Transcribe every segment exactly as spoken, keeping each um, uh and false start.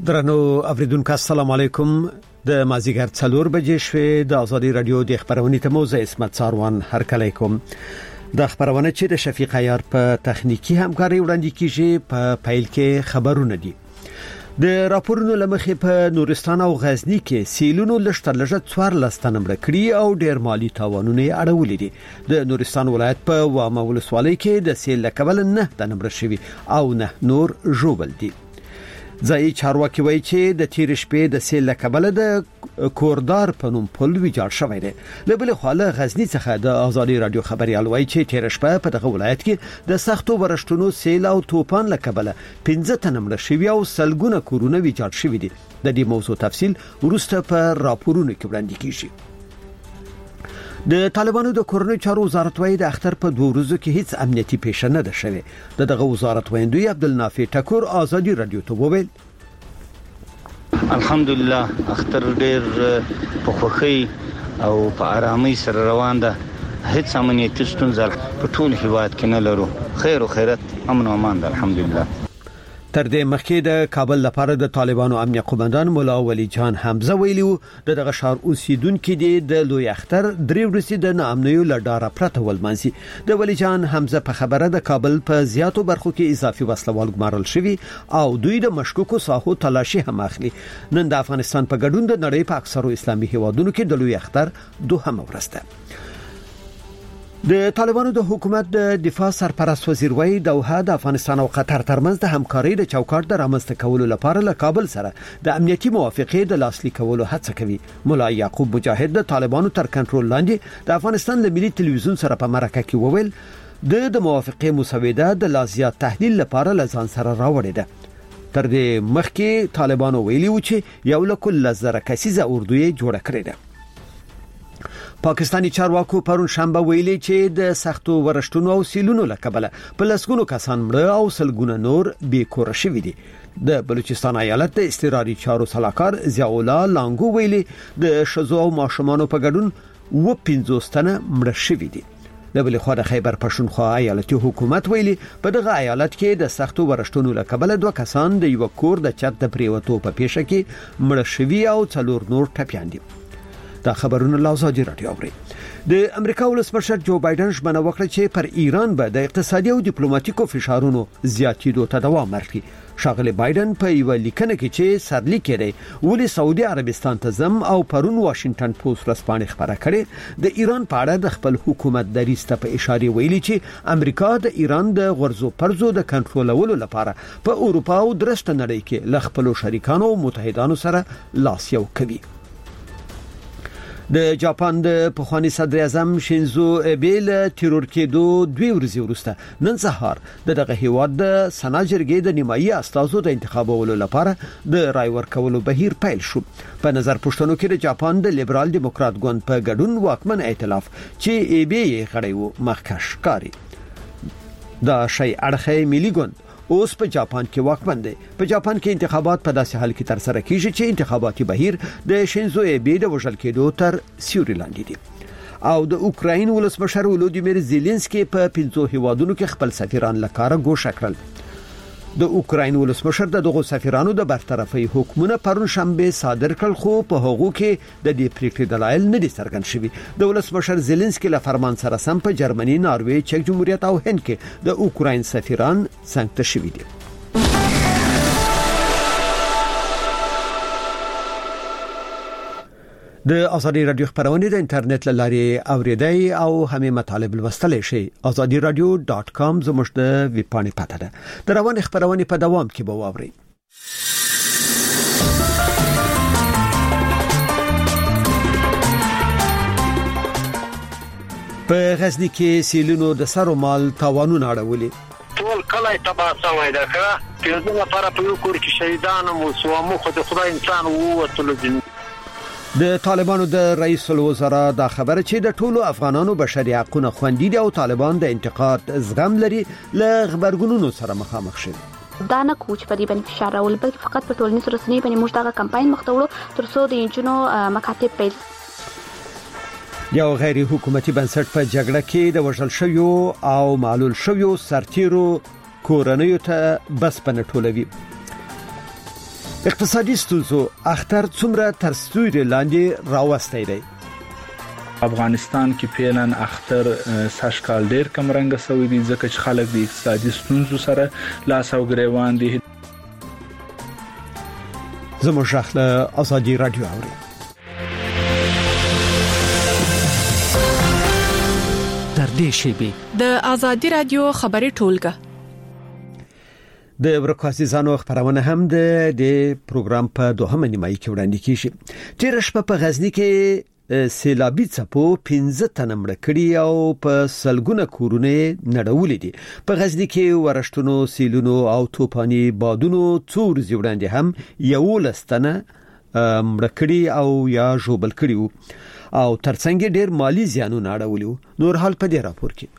درنو اوریدونکو السلام علیکم. د مازیګر څلور بجې شوې د ازادي رادیو د خبرونې ته موزه اسمت ساروان هرکلی کوم. د خبرونه چې د شفیق عیار په تخنیکی همکاري وړاندې کیږي په پایل کې خبرونه دي. د راپورونو لمخې په نورستان او غزنی کې سیلونو لشتر لږه څوار لستان مړ کړي او ډېر مالی تاوانونه اړولې دي. د نورستان ولایت په وامه ولسوالۍ کې د سیل لکبل نه د نمبر شوی او نه نور جوړل دي. ځای چارواکي وایي چې د تیر شپې د سیل لکبل د کوردار په نوم پل ویجاړ شوی دی. له بل خوا له غزنی څخه د ازادي رادیو خبريال وایي چې تیر شپه په دغه ولایت کې د سختو ورشتونو سیل او توپان لکبل پنځه تنه مړه شوي او سلګونه کورونه ویجاړ شوي دي. د دې موضوع تفصیل ورسته په راپورونو کې وړاندې کیږي. د طالبانو د کورنۍ چارو وزارت وایي د اختر په دوه ورځو کې هیڅ امنیتي پیښه نه ده شوې. دغه وزارت ویندوی عبدالنافع ټکور ازادي رادیو ته وویل الحمدلله اختر ډېر په خوښۍ او په آرامۍ سره روان ده. هیڅ امنیتي ستونزه په ټول هیواد کې نه لرو. خیر او خیرت امن او امان ده الحمدلله. تر دې مخکې د کابل لپاره د طالبانو امنیه قومندان مولا ولی جان حمزه ویلو د دغه شهر اوسیدونکو د لوی اختر درې ورځې د نامنیو لډاره پرته ولمنسي. د ولی جان حمزه په خبره د کابل په زیاتو برخو کې اضافي وسلوال ګمارل شوی او دوی د مشکوکو ساحو تلاشي هم اخلي. نن د افغانستان په ګډون د نړۍ په اکثرو اسلامي هیوادونو کې د لوی اختر دوهمه ورځ ده. د طالبانو د حکومت د دفاع سرپرست وزیر وای دوحه د افغانستان او قطر ترمنځ د همکارۍ د چوکاټ د رامنځته کولو لپاره له کابل سره د امنیتي موافقې د لاسلیک کولو هڅه کوي. مولا یعقوب مجاهد د طالبانو تر کنټرول لاندې د افغانستان د ملي ټلویزیون سره په مرکه کې وویل د د موافقې مسوده د لازیات تحلیل لپاره لزان سره راوړې ده. تر دې مخکې طالبانو ویلي و چې یو لکل لزره کسیزه اردوی جوړه کړې ده. پاکستانی چارواکو پرون شنبه ویلي چې د سختو ورشتونو او سیلونو لکبل په لسګونو کسان مړه او سلګونه نور بې کور شوي دي. د بلوچستان ایالت د استقراري چارو سلاکار ضیاء الله لانګو ویلي د شذو او ماشومانو په ګډون و پنځوس تنه مړه شوي دي. د بل خوا د خیبر پښتونخوا ایالتي حکومت ویلي په دغه ایالت کې د سختو ورشتونو لکبل دوه کسان د یو کور د چت د پریوتو په پیښه کې مړه شوي او څلور نور ټپيان دي. دا خبرونه له ازادي رادیو اوري. د امریکا ولسمشر جو بایدن ژمنه وکړه چې پر ایران به د اقتصادي او ډیپلوماټیکو فشارونو زیاتېدو ته دوام ورکړي. شاغلی بایدن په یو لیکنه کې چې سرلیک کړي ولې سعودي عربستان ته زم او پرون واشنگټن پوسټ رسپانې خبره کړي د ایران په اړه د خپل حکومت دریسته په اشاره ویلي چې امریکا د ایران د غرضو پرزو د کنټرولولو لپاره په اروپا او درشت نړۍ کې ل خپل شریکانو او متحدانو سره لاس یو کوي. د جاپان د پخوانی صدر اعظم شینزو ابه له تیرور کېدو دوی ورځې وروسته نن سهار دغه هیواد د سنا جرګې د نیمایي استازو د انتخابولو لپاره د رای ورکولو بهیر پیل شو. په نظر پښتنو کې د جاپان د لیبرال دیموکرات ګوند په ګډون واکمن ائتلاف چې ای بي غړی وو مخکښ کاری دا شی اړخې ملي ګوند اوس په جاپان کې واکمن دی. په جاپان کې انتخابات په داسې حال کې تر سره کیږي چې انتخاباتي بهیر د شینزو ابه د وژل کېدو تر سیوري لاندې دی او د اوکراین ولسمشر ولودیمیر زيلنسکي په پنځو هیوادونو کې خپل سفیران لکاره ګوښه کړل. د اوکراین ولسمشر دغه سفیرانو د برطرفي حکومت پرون شنبه صادر کړ خو په هغو کې د دې پریکړې دلایل نه دي څرګند شوي. د ولسمشر زيلنسکي له فرمان سره سم په جرمني، ناروې، چک جمهوریت او هند کې د اوکراین سفیران څنګه شوي دي. د ازادي رادیو خبرونه د انټرنیټ لارې اوریدای او همې مطالب لوستلی شي. ازادي رادیو ډاټ کام زموږ د ویب پاڼې پته ده. د روان خبرونه په دوام کې به واورئ. په غزنی کې سیلونو د سر او مال تاوانونه اړولې. ټول کله تباہ شوی ده که پیژنه لپاره په یو کور کې شهیدان مو سوامو خو د خدای انسان ووتلو دي. د طالبانو د رئیس الوزرا دا خبره چې د ټولو افغانانو بشري حقوقونه خوندي دي او طالبان د انتقاد زغم لري له خبرګونونو سره مخامخ شي. دا نه کوچ په دې باندې فشار راول بلکې فقط په ټولنیزو رسنیو باندې موږ دا کمپاین مخ ته وړو تر څو د انجونو مکاتب پیل. یو غیر حکومتي بنسټ په جګړه کې د وژل شویو او معلول شویو سرتیرو کورنیو ته بس پنه ټولوي. اقتصادي ستونزو اختر څومره تر ستوري لاندې راوستي دی. افغانستان کې پیلن اختر ساشکال ډیر کم رنګ سوي دي ځکه چې خلک د اقتصادي ستونزو سره لاس او ګریوان دي. زموږ شخله ازادي رادیو اوري. تر دې شیبې د ازادي رادیو خبري ټولګه د ورکاسيزانو خبرونه هم د د پروګرام په دوهمه نیمایي کې وړاندې کیږي. تیر شپه په غزنی کې سیلابي څپو پنځه تنه مړ کړي او په سلګونه کورونه نړولې دي. په غزنی کې ورښتونو سیلونو او توپاني بادونو څور زیوړاندې هم یو لستنه مړ کړي او یا جوبل کړي او ترڅنګ ډیر مالی زیانونه اړولي. نور حال په دې راپور کې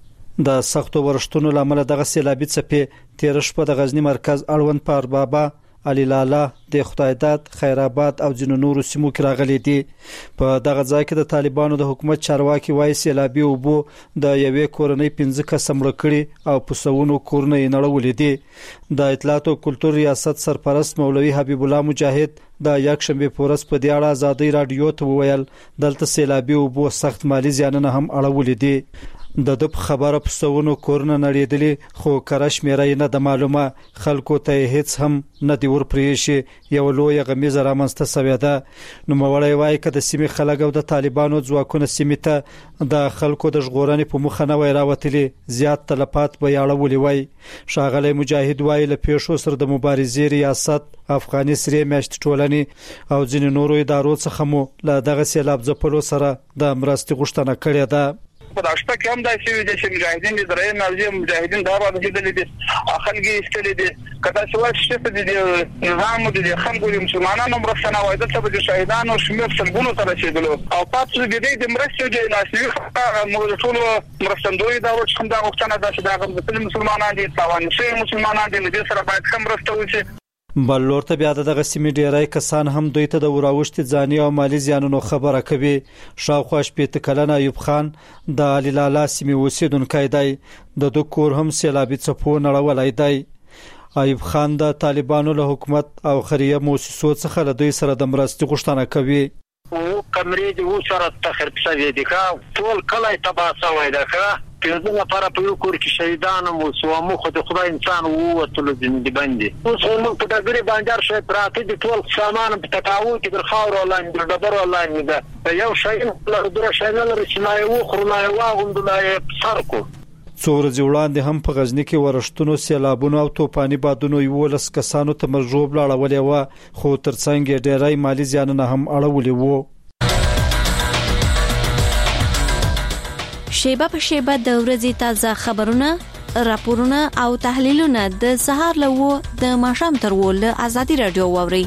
د سختو ورښتونو لامل دغه سیلابي څپې تیر شپه د غزنی مرکز اړوند پر بابا علي لالا د خدایداد خیرآباد او ځینو نورو سیمو کې راغلي دي. په دغه ځای کې د طالبانو د حکومت چارواکي وایي سیلابي اوبو د یوې کورنۍ پنځه کس مړ کړي او په سونو کورنۍ نړولې دي. د اطلاعات او کلتور ریاست سرپرست مولوي حبیب الله مجاهد د یک شنبه پورس په دی اړه ازادي رادیو ته وویل دلته سیلابي اوبو سخت مالی زیانونه هم اړولې دي. د د خبره په سونو کورونه نړیدلې خو کرش میرای نه د معلومه خلکو ته هیڅ هم نه دی ورپریشي یو لوی غمیزه رامنځته شوې ده. نو مولوي وایي چې د سیمې خلک او د طالبانو ځواکونه سیمې ته د خلکو د ژغورنې په مخه نه وای راوتلي زیات تلفات به یاړولې وای. شاغلی مجاهد وایي له پیښو سره د مبارزې ریاست افغاني سری میاشت ټولنې او ځینې نورو ادارو څخه مو له دغه سیلاب ځپلو سره د مرستې غوښتنه کړې ده. په داشته کې هم داسې وي چې مجاهدین د درې نازي مجاهدین دا راځي د دې خلګي استلې دي کدا چې څه څه دي نظام د خلکو مسلمانانو مرسته وای د څه د شهیدانو شمیر څلګونو تر رسیدلو او تاسو د دې د مرستې د ناسي موږ ټول مرستندوی دا چې هم دا وختونه د شهدا مسلمانانو دي تاوان شي مسلمانانو دي د سره باید هم مرسته وشي. بل لورته بیا دغه سیمې ډیرای کسان هم دوی ته د وراوشت ځاني او مالی زیانونو خبره کوي. شاوخوا شپېته کلن ایوب خان د علي لالا سیمې اوسیدونکی دی. د دوه کور هم سیلابي څپو نړولای دی. ایوب خان د طالبانو له حکومت او خیریه مؤسسو څخه له دوی سره د مرستې غوښتنه کوي. او کمرې د وسره تخر پسوي دي کا ټول کله تبا سوي ده کا پیژنه لپاره په یو کور کې شهیدانو مو سومو خو د خدای انسان وو ټول دې باندې اوس هم په دغه باندې شي پراته دي ټول سامان په تکاو کې در خاور ولاندې د ډبر ولاندې ده یو شی له دره شامل رسنای وو خرنای واغوندلای سرکو. څور ځوړاندې هم په غزنی کې ورښتونو سیلابونو او توپاني بادونو یو لس کسانو ته مرجوب لاړولې و خو ترڅنګ ډېرای مالی زیانونه هم اړولې وو. شیبه په شیبه د ورځې تازه خبرونه راپورونه او تحلیلونه د سهار لوو د ماښام تر ول ازادي رادیو ووري.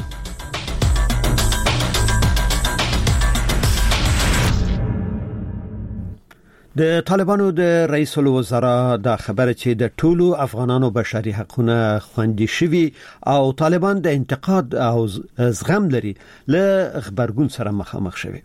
د طالبانو د رئیس الوزرا د خبره چې د ټولو افغانانو بشري حقوقونه خوندي شوي او طالبان د انتقاد او زغم لري له خبرګون سره مخامخ شوي.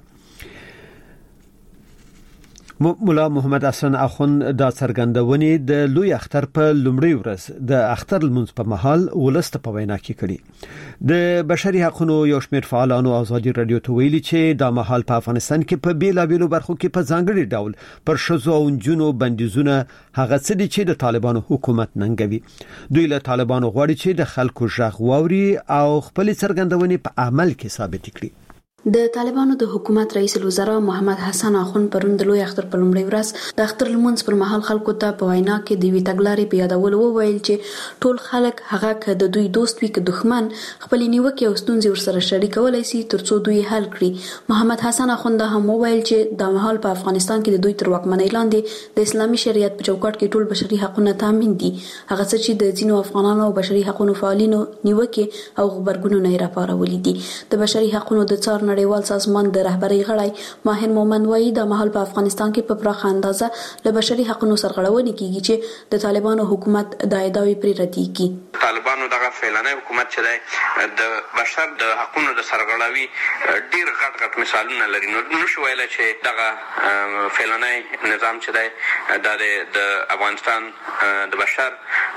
مولا محمد حسن اخوند د څرګندونې د لوی اختر په لومړی ورځ د اختر لمونځ په محل ولست په وینا کې کړي. د بشري حقوقو یو شمېر فعالانو ازادي رادیو ته ویلي چې د محل په افغانستان کې په بیلابیلو برخو کې په ځانګړي ډول پر شذو او جنونو بندیزونه هغه څه دي چې د طالبانو حکومت ننګوي. دوی له طالبانو غواړي چې د خلکو ژغ واوري او خپل څرګندونې په عمل کې ثابت کړي. د طالبانو د حکومت رئیس الوزرا محمد حسن اخوند پرون د لوی اختر په لومړي ورځ د اختر لمونځ پر مهال خلکو ته په وینا کې د وی تګلارې په یادولو وویل چې ټول خلک هغه ک د دوی دوست وي ک دښمن خپل نیوکه او ستونزې ورسره شریکولای شي ترڅو دوی حل کړي. محمد حسن اخوند هم وویل چې د مهال په افغانستان کې د دوی تر واکمنۍ لاندې د اسلامي شریعت په چوکاټ کې ټول بشري حقوقونه تامین دي. هغه څه چې د ځینو افغانانو او بشري حقوقو فعالینو نیوکه او خبرګونونه یې راپارولي دي. د بشري حقوقو د څار نړیوال سازمان د رهبرۍ غړی ماهر مومن وایي د مهال په افغانستان کې په پراخه اندازه له بشري حقوقو سرغړونې کیږي چې د طالبانو حکومت د ادعاوی پرې ردی کی. طالبانو دغه فعلانه حکومت چې دی د بشر د حقوقو د سرغړاوي ډیر غټ غټ مثالونه لري. نو نشو ویلای چې دغه فعلانه نظام چې دی د افغانستان د بشر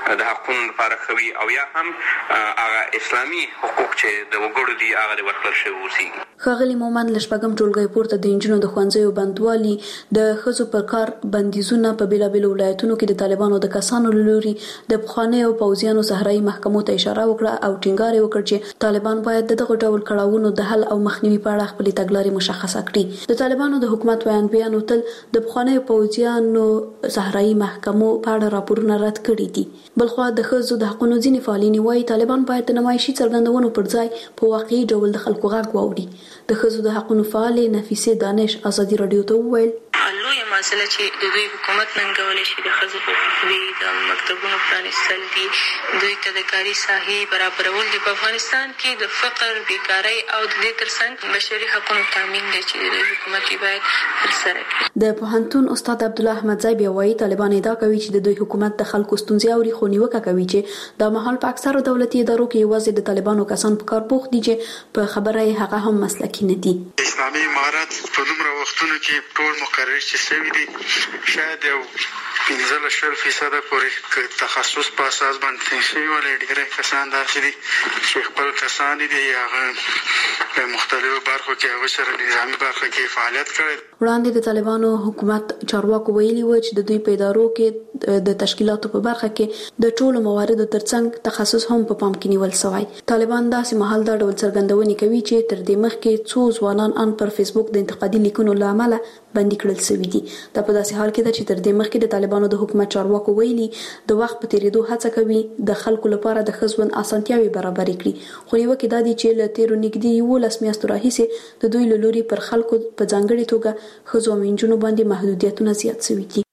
د حقوقو لپاره خوي او یا هم هغه اسلامي حقوق چې د وګړو دي هغه ورکړل شوی وسی. خغلی مومن لشپګم ټولګي پورته د انجینو د خوانځيو بندوالي د خزو پر کار بندیزونه په بیلابیلو ولایتونو کې د طالبانو د کسانو لوري د بخانه او پوزیانو صحرایي محکمو ته اشاره وکړه او ټینګار وکړ چې طالبان باید دغه ډول کړهونو د حل او مخنیوي په اړه خپل تګلارې مشخصه کړي. د طالبانو د حکومت ویان بیان وتل د بخانه پوزیانو صحرایي محکمو په اړه راپورونه رد کړي دي. بلخو د خزو د حقوقو ځینې فعالین وايي طالبان باید د نمایشي څرګندونو پر ځای په واقعي ډول د خلکو غږ واوري. د خزو د حقوقو فعال نفیسه دانش ازادي رادیو ته وویل لویه مسله چې د دوی حکومت ننګولې شي د خزو حقوق دي، د مکتبونو پرانیستل دي، دوی ته د کاري ساحې برابرول دي. په افغانستان کې د فقر، بیکارۍ او د دې ترڅنګ بشري حقوقو تامین دي چې د حکومت باید ترسره کړي. د پوهنتون استاد عبد الله احمد زای بیا وایي طالبان ادعا کوي چې د دوی حکومت د خلکو ستونزې اوري، خو نیوکه کوي چې د مهال په اکثره دولتي ادارو کې یوازې د طالبانو کسان په کار بوخت دي چې په خبره هغه هم مسلکي نه دي. اسلامي امارات په دومره وختونو کې ټول مقرر چې شوي دي شاید یو پنځه شل فیصده پورې تخصص په اساس باندې شوي ولې ډېری کسان داسې دي چې خپل کسان دي هغه په مختلفو برخو کې هغه سره نظامي برخه کې فعالیت کړي. وړاندې د طالبانو حکومت چارواکو ویلي و چې د دوی په ادارو کې د تشکیلاتو په برخه کې د ټولو مواردو ترڅنګ تخصص هم په پام کې نیول شوی. طالبان داسې مهال دا ډول څرګندونې کوي چې تر دې مخکې څو ځوانان ان پر فیسبوک د انتقادي لیکونو لامل بندي کړل شوی دي. دا په داسې حال کې ده چې تر دې مخکې د طالبانو د حکومت چارواکو ویلي د وخت په تیریدو هڅه کوي د خلکو لپاره د خزون اسانتیاوي برابر کړي. خو یو کې دا دي چې له تیرو نږدې یو لس میاشتو راهیسې د دوی له لوري پر خلکو په ځانګړي توګه خزو او انجونو باندې محدودیتونه زیات شوي دي.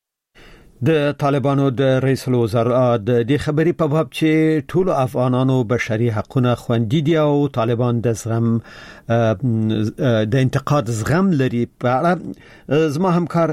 د طالبانو د رئیس الوزرا د دې خبرې په باب چې ټول افغانانو بشري حقوقونه خوندي دي او طالبان د زغم د انتقاد زغم لري په اړه زما همکار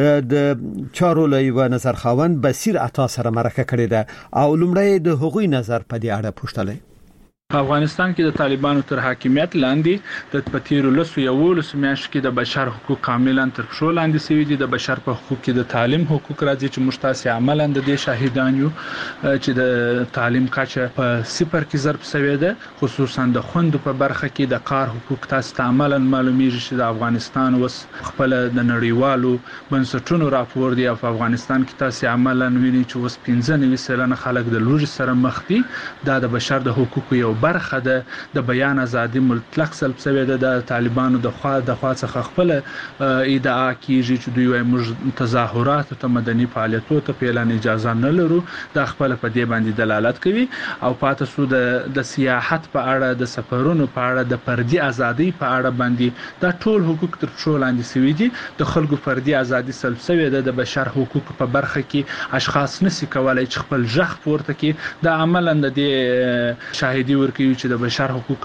د چارو لوی نظر خاوند بصیر عطا سره مرکه کړې ده او لومړی د حقوقي نظر په دې اړه پوښتنه. په افغانستان کې د طالبانو تر حاکمیت لاندې د پتیرو لسو یولس میاشتو کې د بشر حقوق کاملا تر پښو لاندې شوي دي. د بشر په حقوق کې د تعلیم حقوق راځي چې موږ تاسو عملاً د دې شاهدان یو چې د تعلیم کچه په صفر کې ضرب شوی ده. خصوصا د خوندو په برخه کې د کار حقوق تاسو ته عملاً معلومیږي چې د افغانستان وس خپل د نړیوالو بنسټونو راپور دی او په افغانستان کې تاسو عملاً ویني چې وس پنځه نوي سلنه خلک د لوږې سره مخ دي. دا د بشر د حقوقو یو برخه ده. د بیان ازادي مطلق سلب شوی ده. د طالبانو د خوا د خوا څخه خپل ادعا کیږي چې دوی وايي موږ تظاهرات ته مدني فعالیتونو ته پیلان اجازه نه لرو. دا خپل په دې باندې دلالت کوي او پاتې سو د د سیاحت په اړه، د سفرونو په اړه، د فردي ازادي په اړه باندې دا ټول حقوق تر څو لاندې شوي دي. د خلکو فردي ازادي سلب شوی ده. د بشر حقوق په برخه کې اشخاص نشي کولای چې خپل ژغ پورته کړي. دا عملاً د دې شاهدي ورکوي چې د بشر حقوق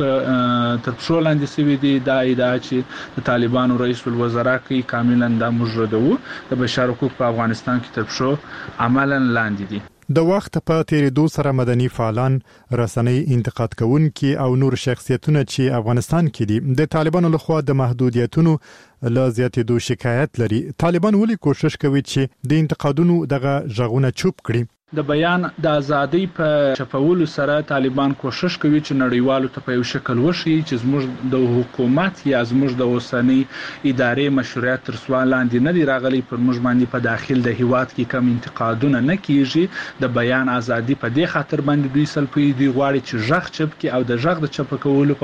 تر څو لاندې شوي دي. دا ادعا چې د طالبانو رئیس الوزرا کوي کاملا دا مجرد وو. د بشر حقوق په افغانستان کې تر څو عملاً لاندې دي. د وخت په تیریدو سره مدني فعالان، رسنۍ، انتقاد کوونکي او نور شخصیتونه چې افغانستان کې دي د طالبانو لخوا د محدودیتونو لا زیاتېدو شکایت لري. طالبان ولې کوشش کوي چې د انتقادونو دغه ژغونه چوپ کړي؟ د بیان د ازادۍ په چپولو سره طالبان کوشش کوي چې نړیوالو ته په یو شکل وشي چې زموږ د حکومت یا زموږ د اوسنۍ ادارې مشروعیت تر سوال لاندې نه دی راغلی. پر موږ باندې په داخل د هیواد کې کم انتقادونه نه کیږي. د بیان ازادي په دې خاطر باندې دوی سلپي دی غواړي چې ژغ چپ کی او د ژغ د چپ کولو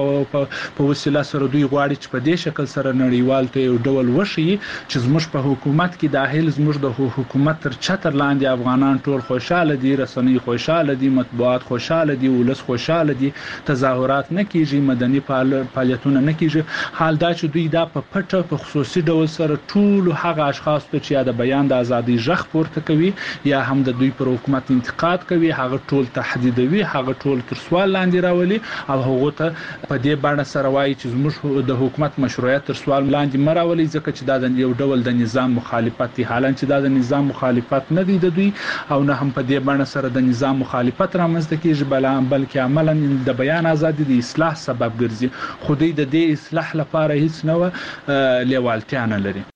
په وسیله سره دوی غواړي چې په دې شکل سره نړیوال ته یو ډول وشي چې زموږ په حکومت کې داخل زموږ د حکومت تر چتر لاندې افغانان ټول خوشاله دي، رسنۍ خوشاله دي، مطبوعات خوشاله دي، ولس خوشاله دي، تظاهرات نه کیږي، مدني فعالیتونه نه کیږي. حال دا چې دوی دا په پټه په خصوصي ډول سره ټول هغه اشخاص ته چې د بیان د ازادۍ ژغ پورته کوي یا هم د دوی پر حکومت انتقاد کوي هغه ټول تهدیدوي، هغه ټول تر سوال لاندې راولي او هغه ته په دې باندې سره وایي چې زموږ د حکومت مشروعیت تر سوال لاندې مراولي ځکه چې دا د یو ډول د نظام مخالفت دي. حالان چې دا د نظام مخالفت نه دی د دوی او نه هم په دې باندې سره د نظام مخالفت رامنځته کیږي بلکې عملاً د بیان ازادي د اصلاح سبب ګرځي. خو دوی د دې اصلاح لپاره هیڅ نوع لیوالتیا نه لري.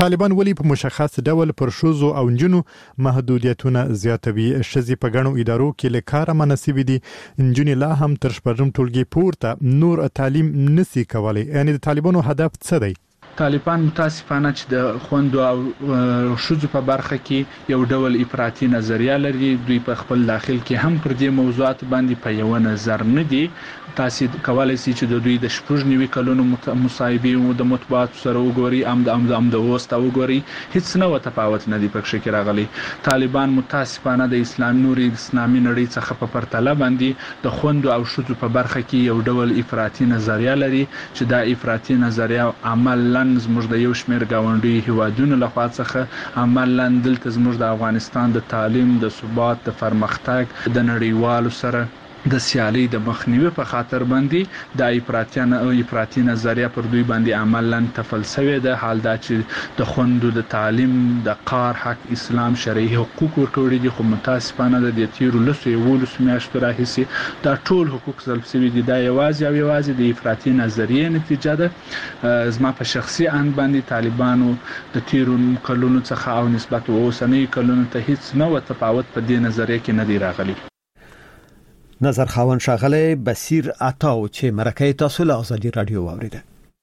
طالبان ولې په مشخص ډول پر شوزو او نجونو محدودیتونه زیاتوي؟ شذې په غنو ادارو کې له کار مناسب دي، نجونې لا هم تر شپږم ټولګي پورته نور تعلیم نسی کولای. یعنی د طالبانو هدف څه دی؟ طالبان متاسفانه چې د خوندو او شذو په برخه کې یو ډول افراطي نظریه لري. دوی په خپل داخل کې هم پر دې موضوعات باندې په یو نظر نه دي. تاسو کولای شئ چې د دوی د شپږ نیوي کلونو مصاحبه او د مطبوعات سره وګوري، ام د ام د ام د وسته وګوري، هیڅ نه تفاوت نه دی پکې کې راغلي. طالبان متاسفانه د اسلام نوري اسلامي نړۍ څخه په پرتله باندې د خوندو او شذو په برخه کې یو ډول افراطي نظریه لري چې دا افراطي نظریه عملاً زموږ د یو شمېر گاونډي هیوادونو لخوا څخه عملاً دلته زموږ د افغانستان د تعلیم، د ثبات، د پرمختګ، د نړیوالو سره د سیالي د مخنیوي په خاطر باندې د افراطیان او افراطي نظریه پر دوی باندې عملاً تفلسفه ده. حال دا چې د خوندو د تعلیم، د کار حق، اسلام شرعي حقوق ورکوړي دي، خو متاسفانه د دې تیرو لسو یولسو میاشتو راهیسې دا ټول حقوق سلب شوي دي. دا یوازې او یوازې د افراطي نظریې نتیجه ده. زما په شخصي اند باندې طالبانو د تیرو کلونو څخه او نسبت اوسنۍ کلونو ته هیڅ نوع تفاوت په دې نظریه کې نه دی راغلی. نظر خاون شاغله بصیر عطاو چې مرکه تاسو له ازادي رادیو واوریده.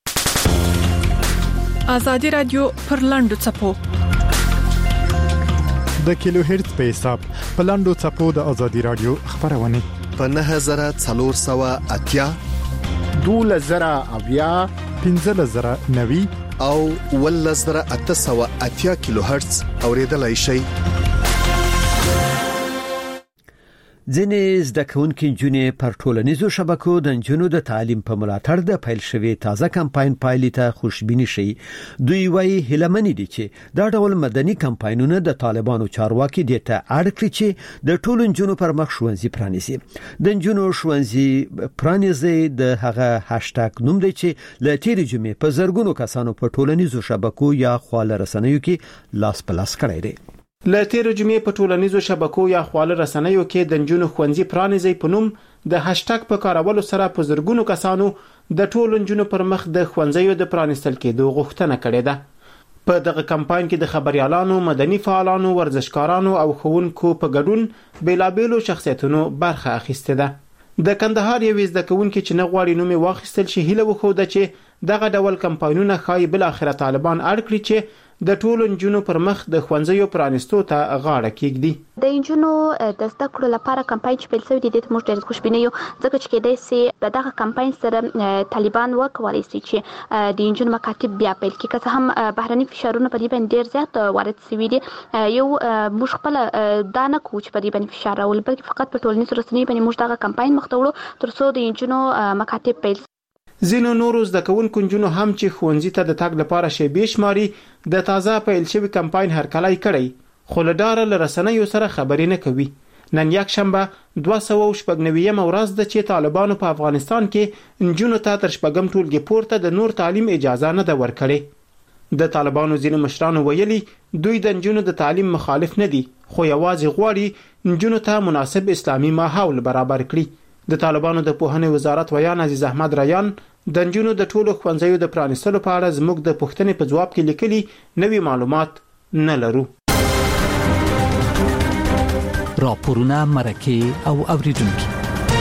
ازادي رادیو پر لاندو چپو د کیلو هرتز په حساب په لاندو چپو د ازادي رادیو خبرونه په نه هزار څلور سوه اتیا دوله زره اویا پنځه زره نوي او ول زره اته سوه اتیا کیلو هرتز اوریدلای شي. ځینې زده کوونکي نجونې پر ټولنیزو شبکو د نجونو د تعلیم په ملاتړ د پیل شوی تازه کمپاین پایلې ته خوشبیني شي. دوی وايي هیلمنې دي چې دا ډول مدني کمپاینونه د طالبانو چارواکي دي ته اړ کړی چې د ټولو نجونو پر مخ ښوونځي پرانیزي. د نجونو ښوونځي پرانیزي د هغه هاشټاګ نوم دی چې ل تیر جمعې په زرګونو کسانو په ټولنیزو شبکو یا خواله رسنیو کې لاس په لاس کړی دی. ل تیر جمعې په ټولنیزو شبکو یا خواله رسنیو کې د نجونو ښوونځي پرانیزي په نوم د هاشټاګ په کارولو سره په زرګونو کسانو د ټولو نجونو پر مخ د ښوونځیو د پرانیستل کېدو غوښتنه کړې ده. په دغه کمپاین کې د خبريالانو، مدني فعالانو، ورزشکارانو او ښوونکو په ګډون بیلابېلو شخصیتونو برخه اخیسته ده. د کندهار یو زده کوونکي چې نه غواړي نوم واخیستل شي هیله وکړه چې دغه ډول کمپاینونه خای بل اخر طالبان اړ کړی چې د ټولو نجونو پر مخ د ښوونځیو پرانیستو ته غاړه کېږدي. د نجونو د زده کړو لپاره کمپاین چې پیل شوی دی د موږ ډېر خوشبینه یو ځکه چې کېدای شي دغه کمپاین سره طالبان وکولای شي چې د نجونو مکاتب بیا پیل کړي، که څه هم بهرني فشارونه په دې باندې ډېر زیات وارد شوي دي. یو موږ خپل دا نه کوو چې په دې باندې فشار راول، بلکې فقط په ټولنیزو رسنیو باندې موږ دغه کمپاین مخ ته وړو تر څو د نجونو مکاتب پیل. ځینو نورو زده کوونکو نجونو هم چې ښوونځي ته د تګ لپاره شیبې شماري د تازه پیل شوی کمپاین هرکلی کړی، خو له ډاره له رسنیو سره خبرې نه کوي. نن یک شنبه دوه سوه شپږ نوي ورځ ده چې طالبانو په افغانستان کې نجونو ته تر شپږم ټولګي پورته د نور تعلیم اجازه نه ده ورکړې. د طالبانو ځینو مشرانو ویلي دوی د نجونو د تعلیم مخالف نه دي، خو یوازې غواړي نجونو ته مناسب اسلامي ماحول برابر کړي. د طالبانو د پوهنې وزارت ویان عزیز احمد ریان د نجونو د ټولو ښوونځیو د پرانیستلو په اړه زموږ د پوښتنې په جواب کې لیکلي نوي معلومات نه لرو. راپورونه، مرکه او اوریدونکو.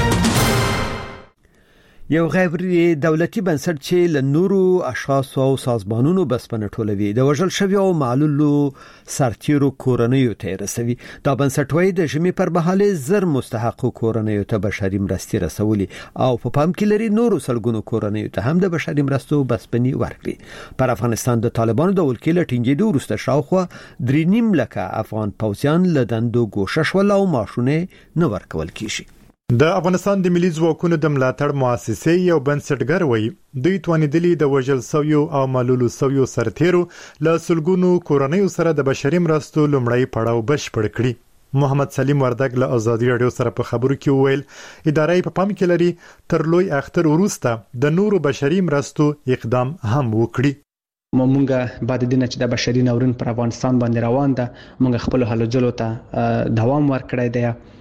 یو غیر دولتي بنسټ چې له نورو اشخاصو او سازمانونو بسپنه ټولوي د وژل شوی او معلولو سرتیرو کورنیو ته رسوي. دا بنسټ وایي د ژمي پر مهال زر مستحق کورنیو ته بشري مرستې رسولي او په پام کې لري نورو سلګونو کورنیو ته هم د بشري مرستو بسپنی ورکړي. پر افغانستان د طالبانو د ولکې لټینګېدو وروسته شاوخوا درې نیم لکه افغان پوځیان له دندو ګوښه شول او معاشونه نه ورکول کیږي. د افغانستان د ملي ځواکونو د ملاتړ مؤسسې یو بنسټګر وایي دوی توانیدلي د وژل سویو او معلولو سویو سرتیرو له سلګونو کورنیو سره د بشري مرستو لومړی پړاو بشپړ کړي. محمد سلیم وردګ له ازادي رادیو سره په خبرو کې وویل ادارې په پام کې لري تر لوی اختر وروسته د نورو بشري مرستو اقدام هم وکړي. مونږه بعد دینه چې د بشري ناورین پر افغانستان باندې روان ده، مونږ خپل هلو جلو ته دوام ورکړی دی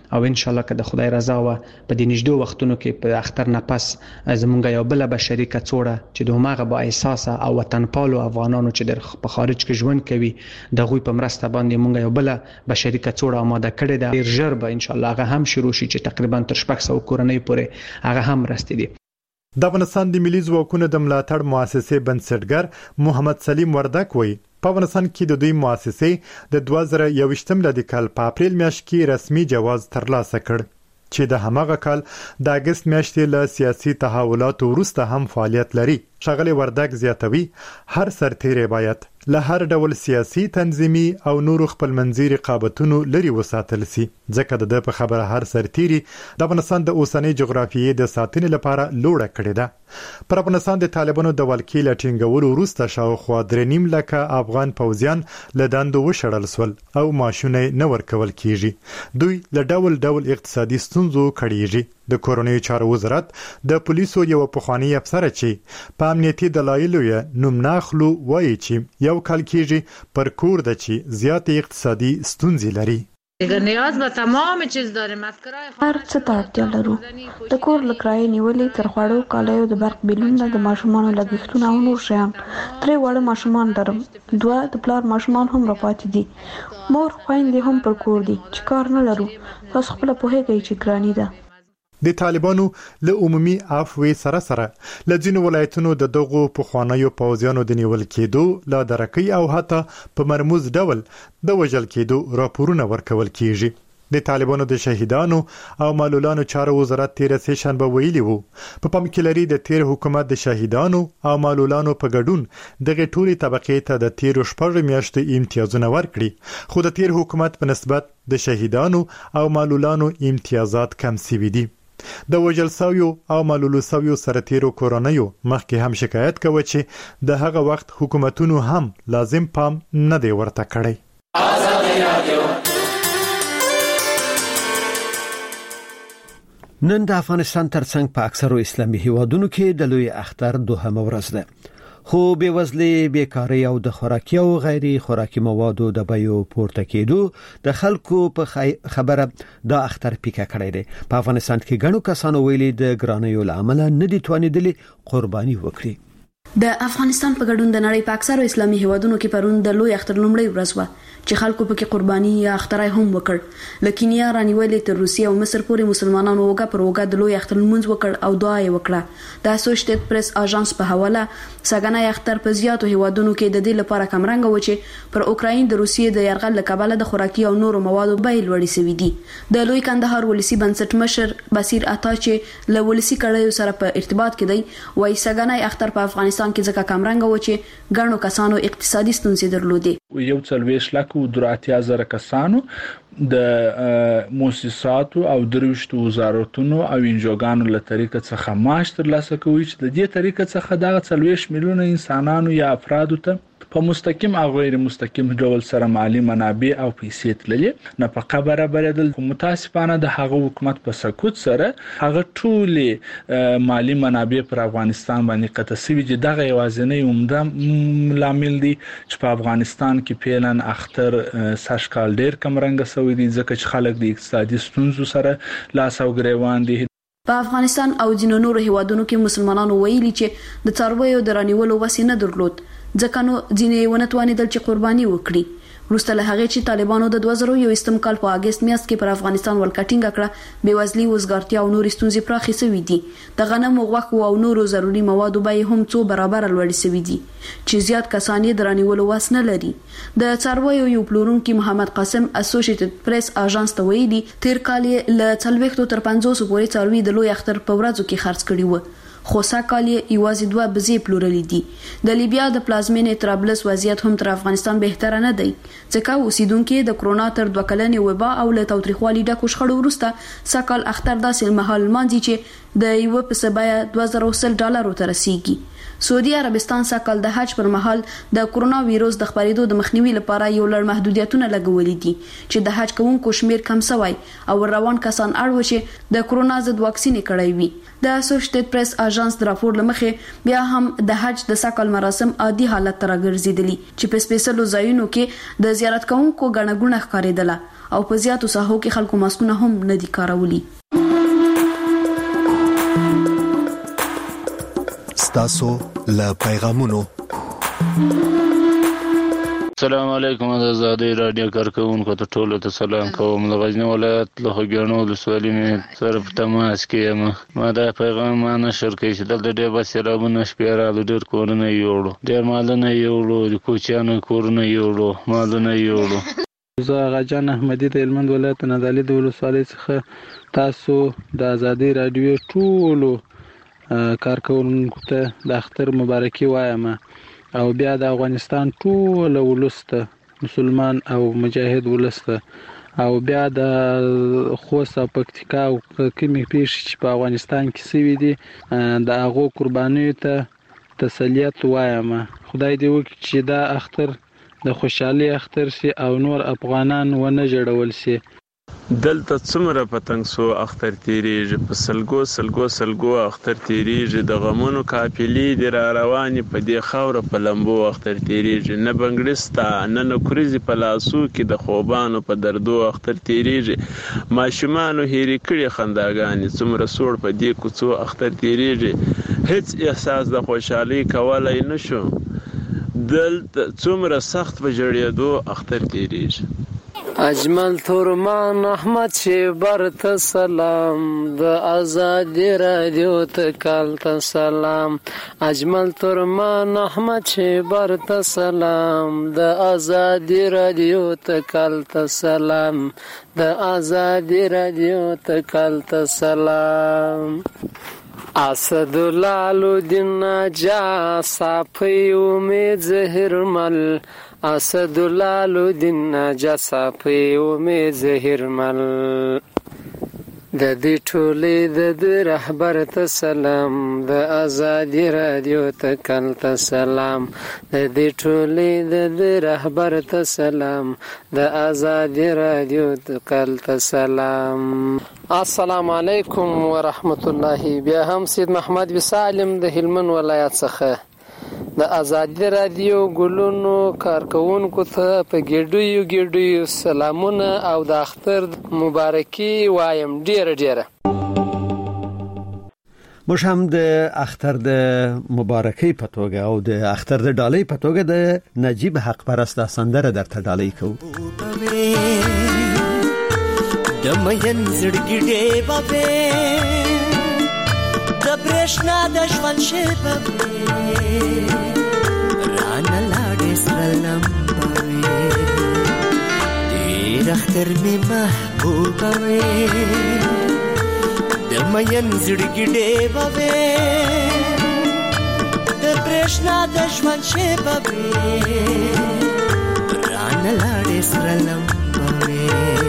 او ان شاء الله که د خدای رضا و په دې نږدې وختونو کې په اختر نه پس زمونږ یو بل بشري کڅوړه چې د ماغه با احساس او وطن پالو افغانانو چې د په خارج کې ژوند کوي د غوي په مرسته باندې مونږ یو بل بشري کڅوړه آماده کړې ده. ډیر ژر به ان شاء الله هغه هم شروع شي چې تقریبا تر شپږ سوه کورنۍ پورې هغه هم رسیدي. د افغانستان د ملي ځواکونو د ملاتړ مؤسسې بنسټګر محمد سلیم وردک وایي په افغانستان کې د دوی مؤسسې د دوه زره یوویشتم لدی کال په اپریل میاشت کې رسمي جواز ترلاسه کړ چې د هماغه کال د اگست میاشتې له سیاسي تحولاتو وروسته هم فعالیت لري. ښاغلی وردک زیاتوي هر سرتیری باید له هر ډول سیاسي تنظیمي او نورو خپلمنځي رقابتونو لري وساتل سي ځکه د په خبره هر سرتیری د افغانستان د اوسنۍ جغرافیې د ساتنې لپاره لوړه کړې ده. پر افغانستان د طالبانو د ولکې لټینګولو وروسته شاوخوا درې نیم لکه افغان پوځیان له دندو وشړل سول او معاشونه نه ورکول کیږي. دوی له ډول ډول اقتصادي ستونزو کړيږي. د کورونی چارو وزارت د پولیسو یو پخوانی افسر چې په امنیتي دلایلو یې نوم ناخلو وایي چې یو کال کېږي پر کور د چې زیات اقتصادي ستونزې لري. اگر نیاز به تمام چیز داریم از کرای هر څه ته اړتیا لرو د کور لکرای نیولې تر خوړو کالیو د برق بیلونه د ماشومان لګښتونه او نور شیان. درې وړه ماشومان لرم، دوه د پلار ماشومان هم راپاتې دي، مور خویندې هم پر کور دي چې کار نه لرو. تاسو خپل په هغه چې ګرانی ده. د طالبانو له عمومي عفوې سره سره له ځینو ولایتونو د دغو پخوانیو پوځیانو د نیول کېدو لا درکې او حتی په مرموز ډول د وژل کېدو راپورونه ورکول کیږي. د طالبانو د شهیدانو او معلولانو چارو وزارت تیر سیشن به ویلي وو په پام کې لري د تیر حکومت د شهیدانو او معلولانو په ګډون دغه ټولي طبقې ته د تیر شپږ میاشتې امتیازونه ورکړي، خو د تیر حکومت په نسبت د شهیدانو او معلولانو امتیازات کم سوي دي. د وژل سویو او معلولو سویو سرتیرو کورونیو مخکې هم شکایت کوي چې د هغه وخت حکومتونو هم لازم پام نه دی ورته کړی. نن د افغانستان ترڅنګ په اکثرو اسلامي هیوادونو کې د لوی اختر دوهمه ورځ ده، خو بېوزلي، بیکاري او د خوراکي او غیر خوراکي موادو د بیو پورته کېدو د خلکو په خبره د اختر پیکه کړی دی. په افغانستان کې ګڼو کسانو ویلي د ګرانیو لامل نه دي توانیدلي قرباني وکړي. د افغانستان په ګډون د نړۍ په اکثرو اسلامي هیوادونو کې پرون د لوی اختر لومړی ورځ و چې خلکو پکې قرباني یا اخترای هم وکړ. لکه کینیا رانیولې تر روسیې او مصر پورې مسلمانانو وګه پر وګه د لوی اختر لمونځ وکړ او دعا یې وکړه. د اسوسییټډ پریس اژانس په حواله سګنای اختر په زیاتو هیوادونو کې د دې لپاره کمرنګ و چې پر اوکراین د روسیې د یرغل لکباله د خوراکي او نورو موادو بیل وړي سوي دي. د لوی کندهار ولسی بنسټ مشر بصیر عطا چې له ولسی کړهو سره په ارتباط کې دی، وایي سګنای اختر په افغانستان کې ځکه کمرنګ و چې ګڼو کسانو اقتصادي ستونزې درلودې. یو څلوېښت لکه دراتیا زره کسانو د مؤسساتو او دروشتو وزارتونو او انجوګانو له طریقه څخه معاش ترلاسه کوي چې د دې طریقه څخه دغه څلوېښت میلیونه انسانانو یا افرادو ته په مستقیم او غیر مستقیم ډول سره مالی منابع او پیسې تللې نه په خبره بلدل. متاسفانه د هغه حکومت په سکوت سره هغه ټول مالی منابع پر افغانستان باندې قطع شوي چې دغه یوازینی عمده لامل دی چې په افغانستان کې پیلن اختر ساشکال ډیر کمرنګ سوی دي ځکه چې خلک د اقتصادي ستونزو سره لاس او ګریوان دي. په افغانستان او ځینو نورو هیوادونو کې مسلمانانو ویلي چې د څارویو د رانیولو وسې نه درلود، ځکه نو ځینې ونه توانېدل چې قرباني وکړي. وروسته له هغې چې طالبانو د دوه زره یوویشتم کال په اګست میاشت کې پر افغانستان ولکټینګ کړه، بېوزلي، وزګارتیا او نورې ستونزې پراخې شوې دي. د غنمو، غوښو او نورو ضروري موادو بیې هم څو برابره لوړې شوې دي چې زیات کسان یې د رانیولو وس نه لري. د څارویو یو پلورونکي محمد قاسم اسوسییټډ پریس اژانس ته ویلي تیر کال یې له څلوېښتو تر پنځوسو پورې څاروي د لوی اختر په ورځو کې خرڅ کړي وو، خو ساکال یې یوازې دوه بزې پلورلې دي. د لیبیا د پلازمینې طرابلس وضعیت هم تر افغانستان بهتره نه دی، ځکه اوسیدونکو د کرونا تر دوه کلنې وبا او له تاوتریخوالي ډکو شخړو وروسته ساکال اختر داسې مهال مانځي چې د یو په بیه دوه زره وسل ډالرو ته رسیږي. سعودي عربستان ساکال د حج پر مهال د کرونا وایروس د خپرېدو د مخنیوي لپاره یو لړ محدودیتونه لګولې دي چې د حج کوونکو شمیر کم شوی او روان کسان اړ و چې د کرونا ضد واکسین کړی وي. د اسوسییټډ پریس اژانس د راپور لمخې بیا هم د حج د ساکال مراسم عادي حالت ته راګرځېدلي چې په سپیشلو ځایونو کې د زیارت کوونکو ګڼه ګوڼه ښکارېدله او په زیاتو ساحو کې خلکو ماسکونه هم نه دي کارولي. ستاسو له پیغامونو. السلام علیکم د آزادۍ رادیو کارکونکو ته ټولو ته سلام کوم. د غزنی ولایت له خوږیاڼو ولسوالۍ مې سره په تماس کې یم. ما دا پیغام ما نشر کړی چې دلته ډېر بس سیلابونه شپې راغلل، ډېر کورونه یې یوړو، ډېر مالونه یې یوړو، د کوچیانو کورونه یې یوړو، مالونه یې یوړو. زه غاجان احمدي د هلمند ولایت نادعلي د ولسوالۍ څخه تاسو د آزادۍ رادیو ټولو کارکونکو ته د اختر مبارکي وایم او بیا د افغانستان ټول ولس ته، مسلمان او مجاهد ولس ته، او بیا د خوست او پکتیکا او کومې پیښې چې په افغانستان کې سوي دي د هغو قربانیو ته تسلیت وایم. خدای دې وکړي چې دا اختر د خوشحالي اختر سي او نور افغانان ونه جوړول سي. دلته څومره پتنګ سو اختر تیریږي، په سلګو سلګو سلګو اختر تیریږي، د غمونو قافلې دي را روانې په دې خاوره په لمبو اختر تیریږي، نه بنګړستا نه نکریزي په لاسو کې د خوبانو په دردو اختر تیریږي، ماشومانو هېرې کړي خنداګانې څومره سوړ په دې کوڅو اختر تیریږي، هیڅ احساس د خوشحالۍ کولای نشو، دلته څومره سخت په جړېدو اختر تیریږي. اجمل تورمان احمد شیبر ته سلام، د آزادی رادیو ته کال ته سلام. اجمل تورمان احمد شیبر ته سلام، د آزادی رادیو ته کال ته سلام، د آزادی رادیو ته کال ته سلام. اسدالله الدین جا صافی امید زهر مل، اسدالله الدین جا صافی امید زهر مل. د دې ټولې د دې رهبر ته سلام، د آزادی رادیو ته کال ته سلام، د دې ټولې د دې رهبر ته سلام، د آزادی رادیو ته کال ته سلام. السلام علیکم ورحمت الله. بیا هم سید محمد وسالم د هلمند ولایت څخه د آزادی رادیو ګلونو کارکونکو ته په ګډیو ګډیو سلامونه او د اختر مبارکي وایم. ډیره ډیره موږ هم د اختر د مبارکي په توګه او د اختر د ډالۍ په توګه د نجیب حق پرست سندره درته ډالۍ کوو. د مین زړګي ډېبه د برېښنا د ژوند شېبه رانه لاړې سره لمبه وې، ډېر اختر مې محبوبه وې، د مین زړګي ډېبه د برېښنا د ژوند شېبه رانه لاړې سره لمبه وې.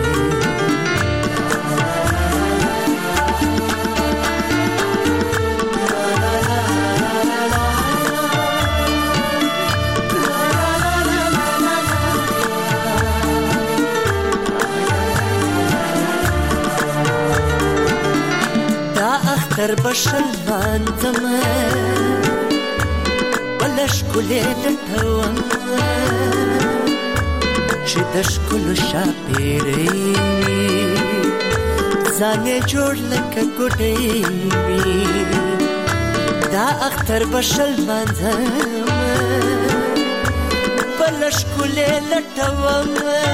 در بشل باندم بلش کلی لطوام چه دش کلو شاپیری زانه جوڑ لکه گوڑی دا اختر بشل باندم بلش کلی لطوام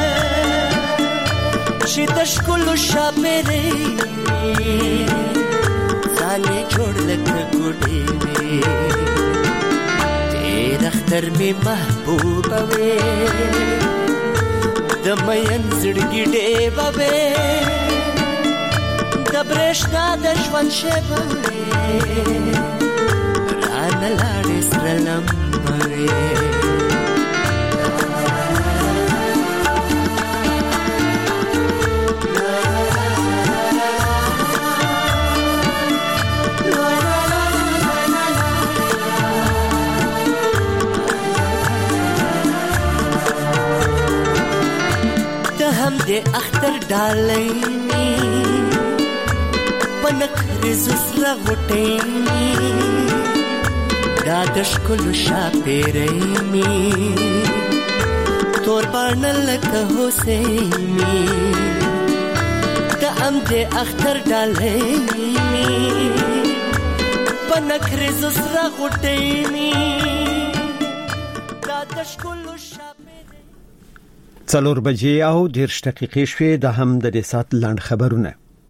چه دش کلو شاپیری زانه جوړ لکه ګوډې وې، ډېر اختر مې محبوبه وې، د مین زړګي ډېبه وې، د برېښنا د ژوند شېبه وې، رانه لاړې سره لمبه وې. هم د اختر ډالۍ پنک رزس را غټې دا د ښکلو شاپېرۍ مې تور باڼه لکه حسین می د ام دې اختر ډالۍ می په نکرې زسره غوټۍ می دا د ښکلو څلور بجې او دېرش دقیقې شوې د هم د دې ساعت لنډ خبرونه.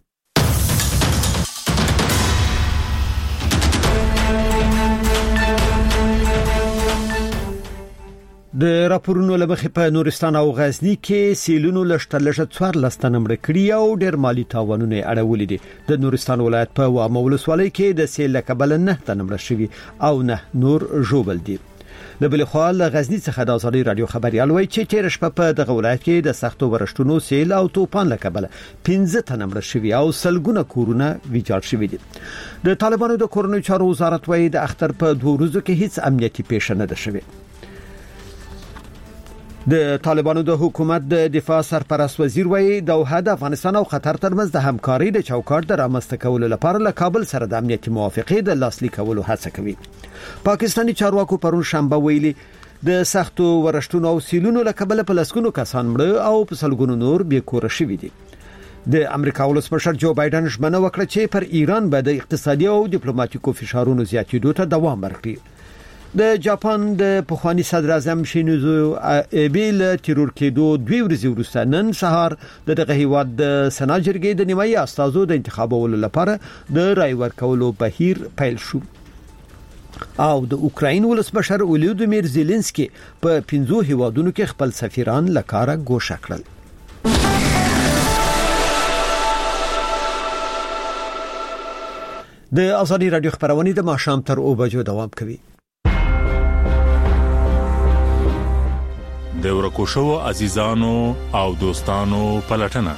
د راپورونو لمخې په نورستان او غزنی کې سیلونو لشتلشه څوارلس تنه مړه کړي او ډېر مالی تاوانونه اړولې دي. د نورستان ولایت په وامه ولسوالۍ کې د سیل له کبله نه تنه مړه شوي او نه نور ژوبل دي. د بل خوا له غزنی څخه د ازادي رادیو خبريال وایي چې تیر شپه په دغه ولایت کې د سختو ورشتونو سیل او توپان له کبله پنځه تنه مړه شوي او سلګونه کورونه ویجاړ شوي دي. د طالبانو د کورنیو چارو وزارت وایي د اختر په دوه ورځو کې هیڅ امنیتي پیښه نه ده شوې. د طالبانو د حکومت د دفاع سرپرست وزیر وایي دوحه د افغانستان او قطر ترمنځ د همکارۍ د چوکاټ د رامنځته کولو لپاره له کابل سره د امنیتي موافقې د لاسلیک کولو هڅه کوي. پاکستاني چارواکو پرون شنبه ویلي د سختو ورشتونو او سیلونو له کبله په لسګونو کسان مړه او په سلګونو نور بې کوره شوي دي. د امریکا ولسمشر جو بایدن ژمنه وکړه چې پر ایران به د اقتصادي او ډیپلوماټیکو فشارونو زیاتېدو ته دوام ورکړي. د جاپان د پخوانی صدر اعظم شینزو ایبه له تیرور کېدو دوی ورځې وروسته نن سهار د دغه هیواد د سنا جرګې د نیمایي استازو د انتخابولو لپاره د رای ورکولو بهیر پیل شو. او د اوکراین ولسمشر ولودیمیر زيلنسکي په پنځو هیوادونو کې خپل سفیران لکاره ګوښه کړل. د ازادي رادیو خبرونه د ماښام تر او بجو دوام کوي. د ورکو شو عزیزانو او دوستانو پلټنه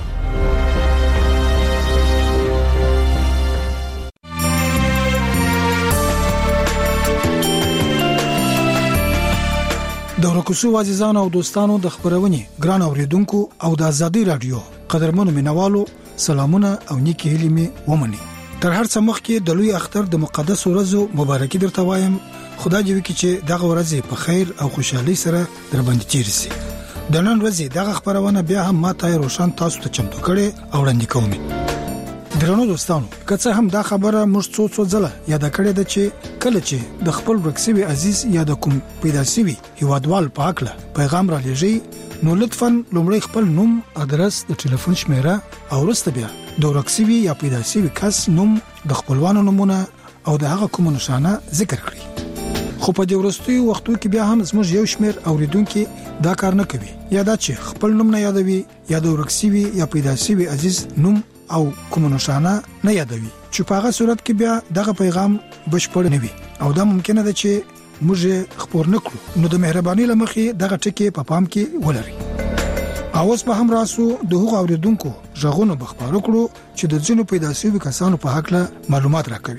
د ورکو شو عزیزانو او دوستانو د خبرونه ګران اوریدونکو او د ازادي رادیو قدرمنو مینوالو سلامونه او نیکی هیلې می ومني. تر هر څه مخکې د لوی اختر د مقدس ورځو مبارکي درته وایم. خدای دې وکړي چې دغه ورځ په خیر او خوشحالي سره در باندې تیر شي. د نن ورځې دغه خبرونه بیا هم ماته روشن تاسو ته چمتو کړي او وړاندې کوم. درنو دوستانو که څه هم دا خبره موږ څو څو ځله یاد کړې ده چې کله چې د خپل ورکسوي عزیز یا د کوم پیدا شوی هیوادوال په حق له پیغام را لېږي نو لطفاً لومړی خپل نوم، ادرس، د ټلیفون شمیره او وروسته بیا د ورکسوي یا پیدا شوی کس نوم، د خپلوانو نومونه او د هغه کوم نشانه ذکر کړئ. خو په دې ورستیو وختو کې بیا هم زموږ یو شمیر اوریدونکو دا کار نه کوي. یا دا چې خپل نوم نه یادوي یا د ورکسوي یا پیدا شوی عزیز نوم او کوم نشانه نه یادوي چې په هغه صورت کې بیا دغه پیغام بشپړ نه وي او دا ممکنه ده چې موږ خبر نکړو. نو د مهرباني لمخې دغه ټکی په پام کې ولرئ. اوس به هم راسو د هغو اوریدونکو ژغونو بخبرو کړو چې د ځینو پیدا شوی کسانو په حق له معلومات راکوي.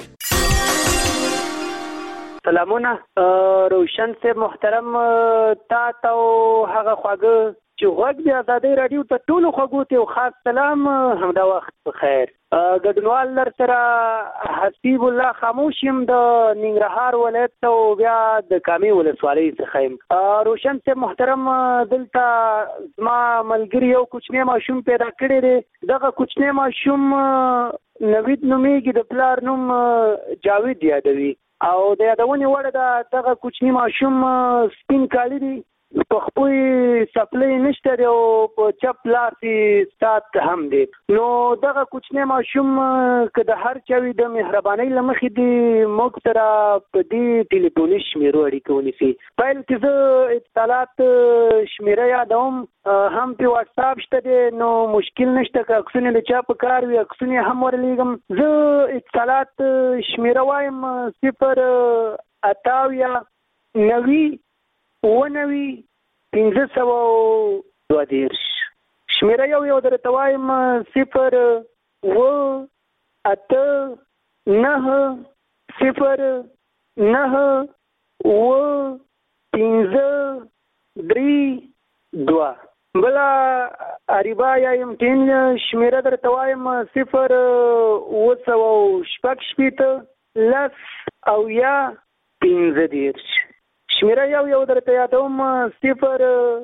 سلامونه روشن سے محترم تا تو هغه خواږه چې غوږ دی ازادي رادیو ته ټول خواږو ته خاص سلام همدا وخت بخیر. ګډونوال لر سره حسیب الله خاموشم د ننګرهار ولایت ته بیا د کامي ولسوالۍ څخه روشن سے محترم دلته ما ملګری یو کوچنی ماشوم پیدا کړی دی. دغه کوچنی ماشوم نوید نومیږي، د پلار نوم جاوید یادوي او د یادونې وړ ده دغه کوچنی ماشوم سپین کالی دی، په خپل سپلې نشته دی او په چپ لاس سات هم دی. نو دغه کوچنی ماشوم که د هر چوي د مهرباني لمخې دی موږ سره په دې ټلیفوني شمیرو اړیکه ونیسي. پیل کې زه اتصالات شمیره یادوم، هم په واتس اپ شته دی نو مشکل نشته که عکسونه د چا په کار وي عکسونه هم ورلیږم. زه اتصالات شمیره وایم صفر اتاویا نوي ونوي پنځه سوه دوه دېرش. شمیره یو یو درته وایم صفر اوه اته نهه صفر نهه اوه پنځه درې دوه. بله اریبا یا امتین شمیره درته وایم صفر اوه سوه شپږ شپېته لس او یا پنځه دېرش. شمیره یو یو درته یادوم صفر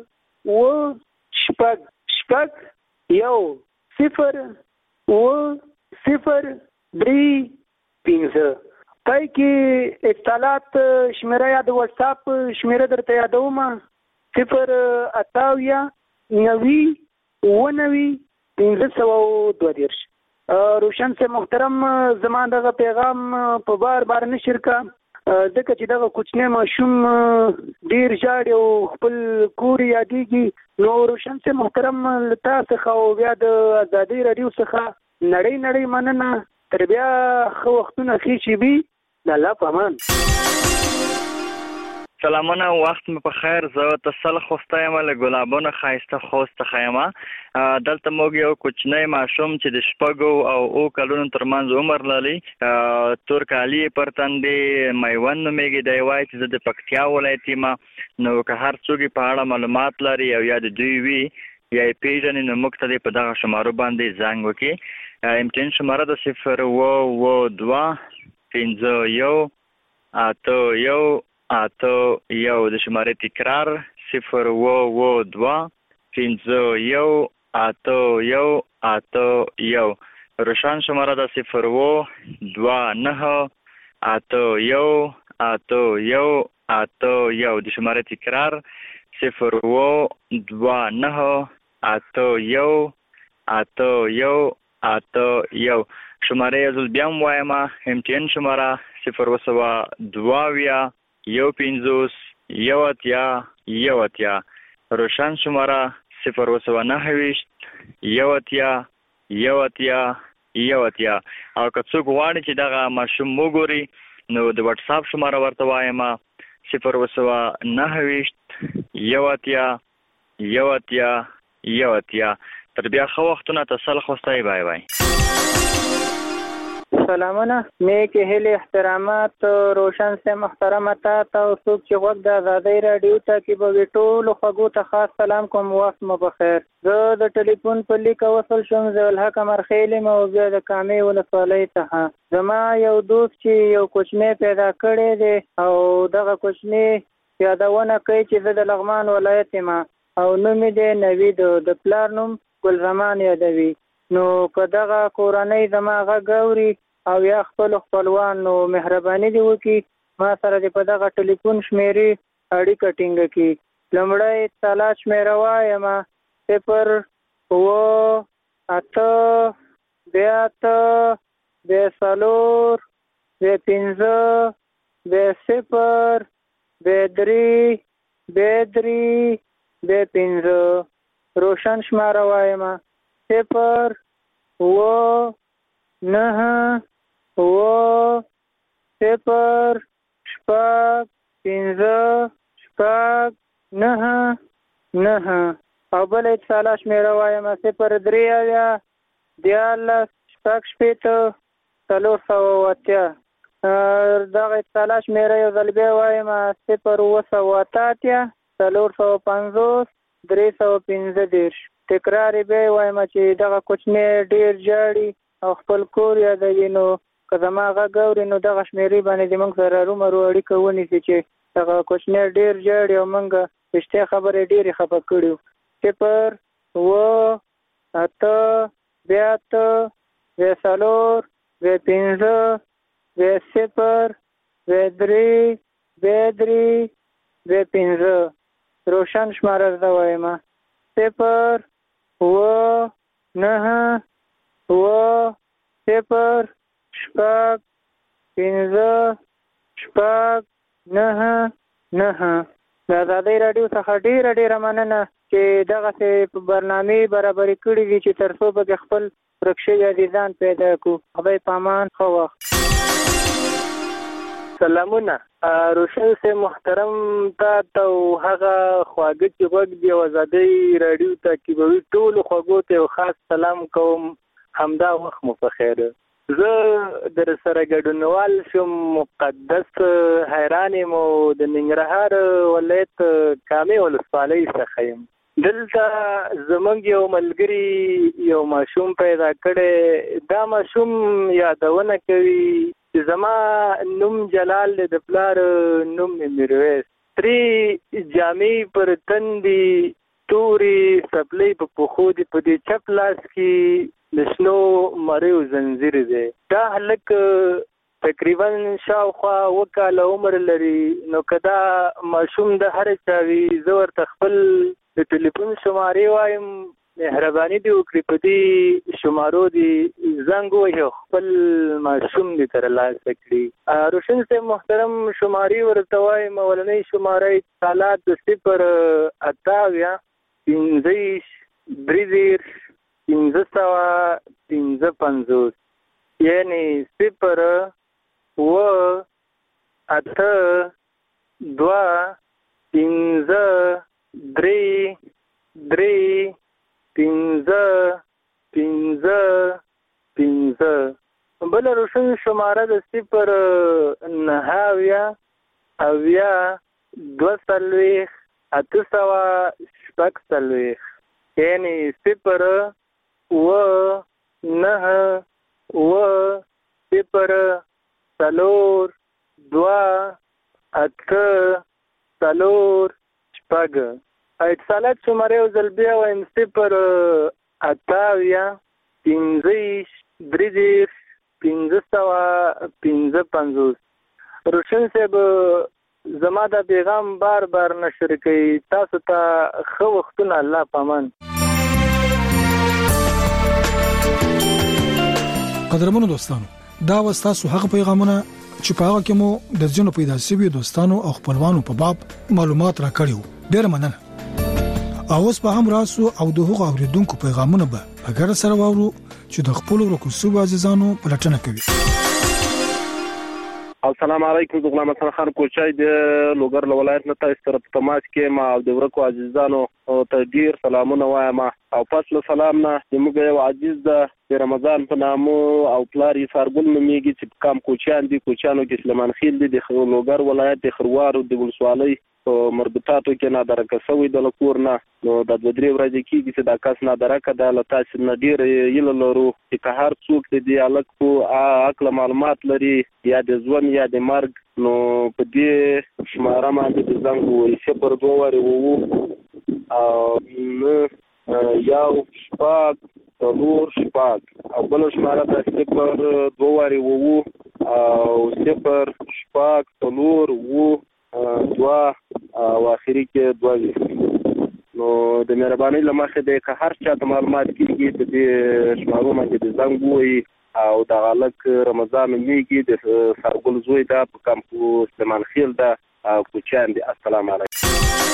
و شپږ شپږ یو صفر و صفر درې پنځه. پای کې اتصالات شمیره یا د واتس اپ شمیره درته یادوم صفر اتاویا نوي ونوي پنځه سوه دوه دېرش. روشن سے محترم زمان دغه پیغام په بار بار نشر کا ځکه چې دغه کوچنی ماشوم ډیر ژاړي او خپل کور یادېږي. نو روشن سے محترم له تا څخه او بیا د ازادۍ راډیو څخه نړۍ نړۍ مننه. تر بیا ښه وختونه ښې چې وي. د الله په امان. سلامونه، وخت مې په خیر. زه تسل خوسته یم له ګلابونو ښایسته خوست څخه یم. دلته موږ یو کوچنی ماشوم چې د شپږو او اوو کلونو ترمنځ عمر لري، تور کالي یې پر تندې، میوند نومیږي. دی وایي چې زه د پکتیا ولایت یم. نو که هر څوک په اړه معلومات لري او یا د دوی وي یا یې پېژني نو موږ ته دې په دغه شمارو باندې زنګ وکړي. امتحان شماره د صفر اووه اووه دوه پنځه یو اته یو اته یو. د شمارې تکرار صفر اووه اووه دوه پنځه یو اته یو اته یو. روشن شماره د صفر اووه دوه نهه اته یو اته یو اته یو. د شمارې تکرار صفر اووه دوه نهه اته یو اته یو اته یو. شماره یې زل بیا هم وایم. امتحان شماره صفر اووه سوه دوه اویا یو پنځوس یو اتیا یو اتیا. روشن شماره صفر اووه سوه نهه ویشت یو اتیا یو اتیا یو اتیا. او که څوک غواړي چې دغه ماشوم وګوري نو د واتس اپ شماره ورته وایم صفر اووه سوه نهه ویشت یو اتیا یو اتیا یو اتیا. تر بیا ښه وختونه. تسل خوسته. بای بای. سلامونه، نیک هیلې احترامات روشن سے محترم تا ته او څوک چې غوږ د ازادۍ راډیو تعقیبوي ټولو خوږو ته خاص سلام کوم. وخت مو بخیر. زه د ټلیفون په لیکه وصل شوم. ضیاءالحق عمرخیل یم او بیا د کامې ولسوالۍ څخه. زما یو دوست چې یو کوچنی پیدا کړی دی او دغه کوچنی یادونه کوي چې زه د لغمان ولایت یم او نوم یې دی نوید. د پلار نوم ګلزمان یادوي. نو که دغه کورنۍ زما غږ اوري او یا خپل خپلوان نو مهرباني دې وکړي ما سره دې په دغه ټلیفون شمیرې اړیکه ټینګه کړي. لومړی اتصالات شمیره وایم صفر اووه اته بیا اته بیا څلور بیا پنځه بیا صفر بیا درې بیا درې بیا پنځه. روشن شماره وایم صفر اووه نهه اووه صفر شپږ پنځه شپږ نهه نهه. او بل اتصاله شمیره وایم صفر درې اویا دیارلس شپږ شپېته څلور سوه اتیا. دغه اتصاله شمیره یو ځل بیا وایم صفر اووه سوه اته اتیا څلور سوه پنځوس درې سوه پنځه دېرش. تکرار یې بیا وایم چې دغه کوچنی ډېر ژاړي او خپل کور یادوي. نو که زما غږ اوري نو دغه شمیرې باندې د موږ سره رومرو اړیکه ونیسي چې دغه کوچنی ډېر ژاړي او موږ رښتیا خبرې ډېرې خفه کړي. صفر اووه اته بیا اته بیا څلور بیا پنځه بیا صفر بیا درې بیا درې بیا پنځه. روشن شماره زه وایم صفر اووه نهه اووه صفر شپږ پنځه شپږ نهه نهه. د ازادۍ راډیو څخه ډېره ډېره مننه چې دغسې په برنامې برابرې کړي دي چې تر څو پکې خپل ورک شوي عزیزان پیدا کړو. خدای په امان. ښه وخت. سلامونه. روشن سے محترم تا ته او هغه خواږه چې غوږ دی او ازادۍ راډیو تعقیبوي ټولو خوږو ته یو خاص سلام کوم. همدا وخت مو په خیر. زه در سره ګډونوال شوم. مقدس حیران یم او د ننګرهار ولایت کامې ولسوالۍ څخه یم. دلته زمونږ یو ملګري یو ماشوم پیدا کړی. دا ماشوم یادونه کوي چې زما نوم جلال دی، د پلار نوم مې میرویس. ترې جامې پر تن دي توري سپلې په پخو دي په دې چپ لاس کې د شنو مریو زنجیر دی. دا هلک تقریبا شاوخوا وکاله عمر لري. نو کدا ماشوم د هر چاوي زور تخپل د ټلیفون شمارې وایم مهرباني دی وکړي په دې شمارو دی زنګ وهي خپل ماشوم دې تر لاسه کړي. روشن صاحب محترم شمارې ورته وایم اولنۍ شمارې سالات د صفر اتاویا پنځه ویشت درې دېرش پنځه سوه پنځه پنځوس یعنې صفر اووه اته دوه پنځه درې درې پنځه پنځه پنځه. بل روشن شماره د صفر نهه اویا اویا دوه څلوېښت اته سوه شپږ څلوېښت یعنې صفر اووه نهه اووه صفر څلور دوه اته څلور شپږ. اتصالات شماره یو ځل بیا وایم صفر اتاویا پنځه ویشت درې دېرش پنځه سوه پنځه پنځوس. روشن صاحب زما دا پیغام بار بار نشر کوي. تاسو ته ښه وختونه الله پامان. قدرمنو دوستانو دا و ستاسو هغه پیغامونه چې په هغه کې مو د ځینو پیدا شوي دوستانو او خپلوانو په باب معلومات راکړیو. ډېر مننه. او اوس په هم راسو او د هغو اوریدونکو پیغامونه به اگر سره واورو چې د خپل ورکو سو عزیزانو پلټنه کوي. السلام علیکم. د غلام حسن خان کوچای د لوګر ولایت نه تاسو سره په تماس کې ما د ورکو عزیزانو ته ډیر سلامونه وایم او پس له سلام نه زموږ یو عزیز د رمضان په نامو او پلاری فارګل نومیږي چې کم کوچیان دي کوچیانو کې سلیمان خیل دي د لوګر ولایت د خروارو د ولسوالۍ په مربوطاتو کې نادرکه شوی د لکور نه. نو د دوه درې ورځې کېږي چې دا کس نادرکه ده. له تاسو نه ډېر هیله لرو چې که هر څوک د دې هلک په عقله معلومات لري یا د ژوند یا د مرګ نو په دې شماره باندې د زنګ ووایي صفر دوه وارې اووه او نه یو شپږ څلور شپږ او بله شماره ده صفر دوه وارې اووه او صفر شپږ څلور اووه دوه او اخري کې دوه وي. نو د مهربانۍ له مخې دی که هر چا ته معلومات کېږي د دې شمارو باندې د زنګ ووایي او دغه هلک رمضان نومیږي د سرګل زوی ده په کمپو سلیمان خیل ده او کوچیان دي. السلام علیکم.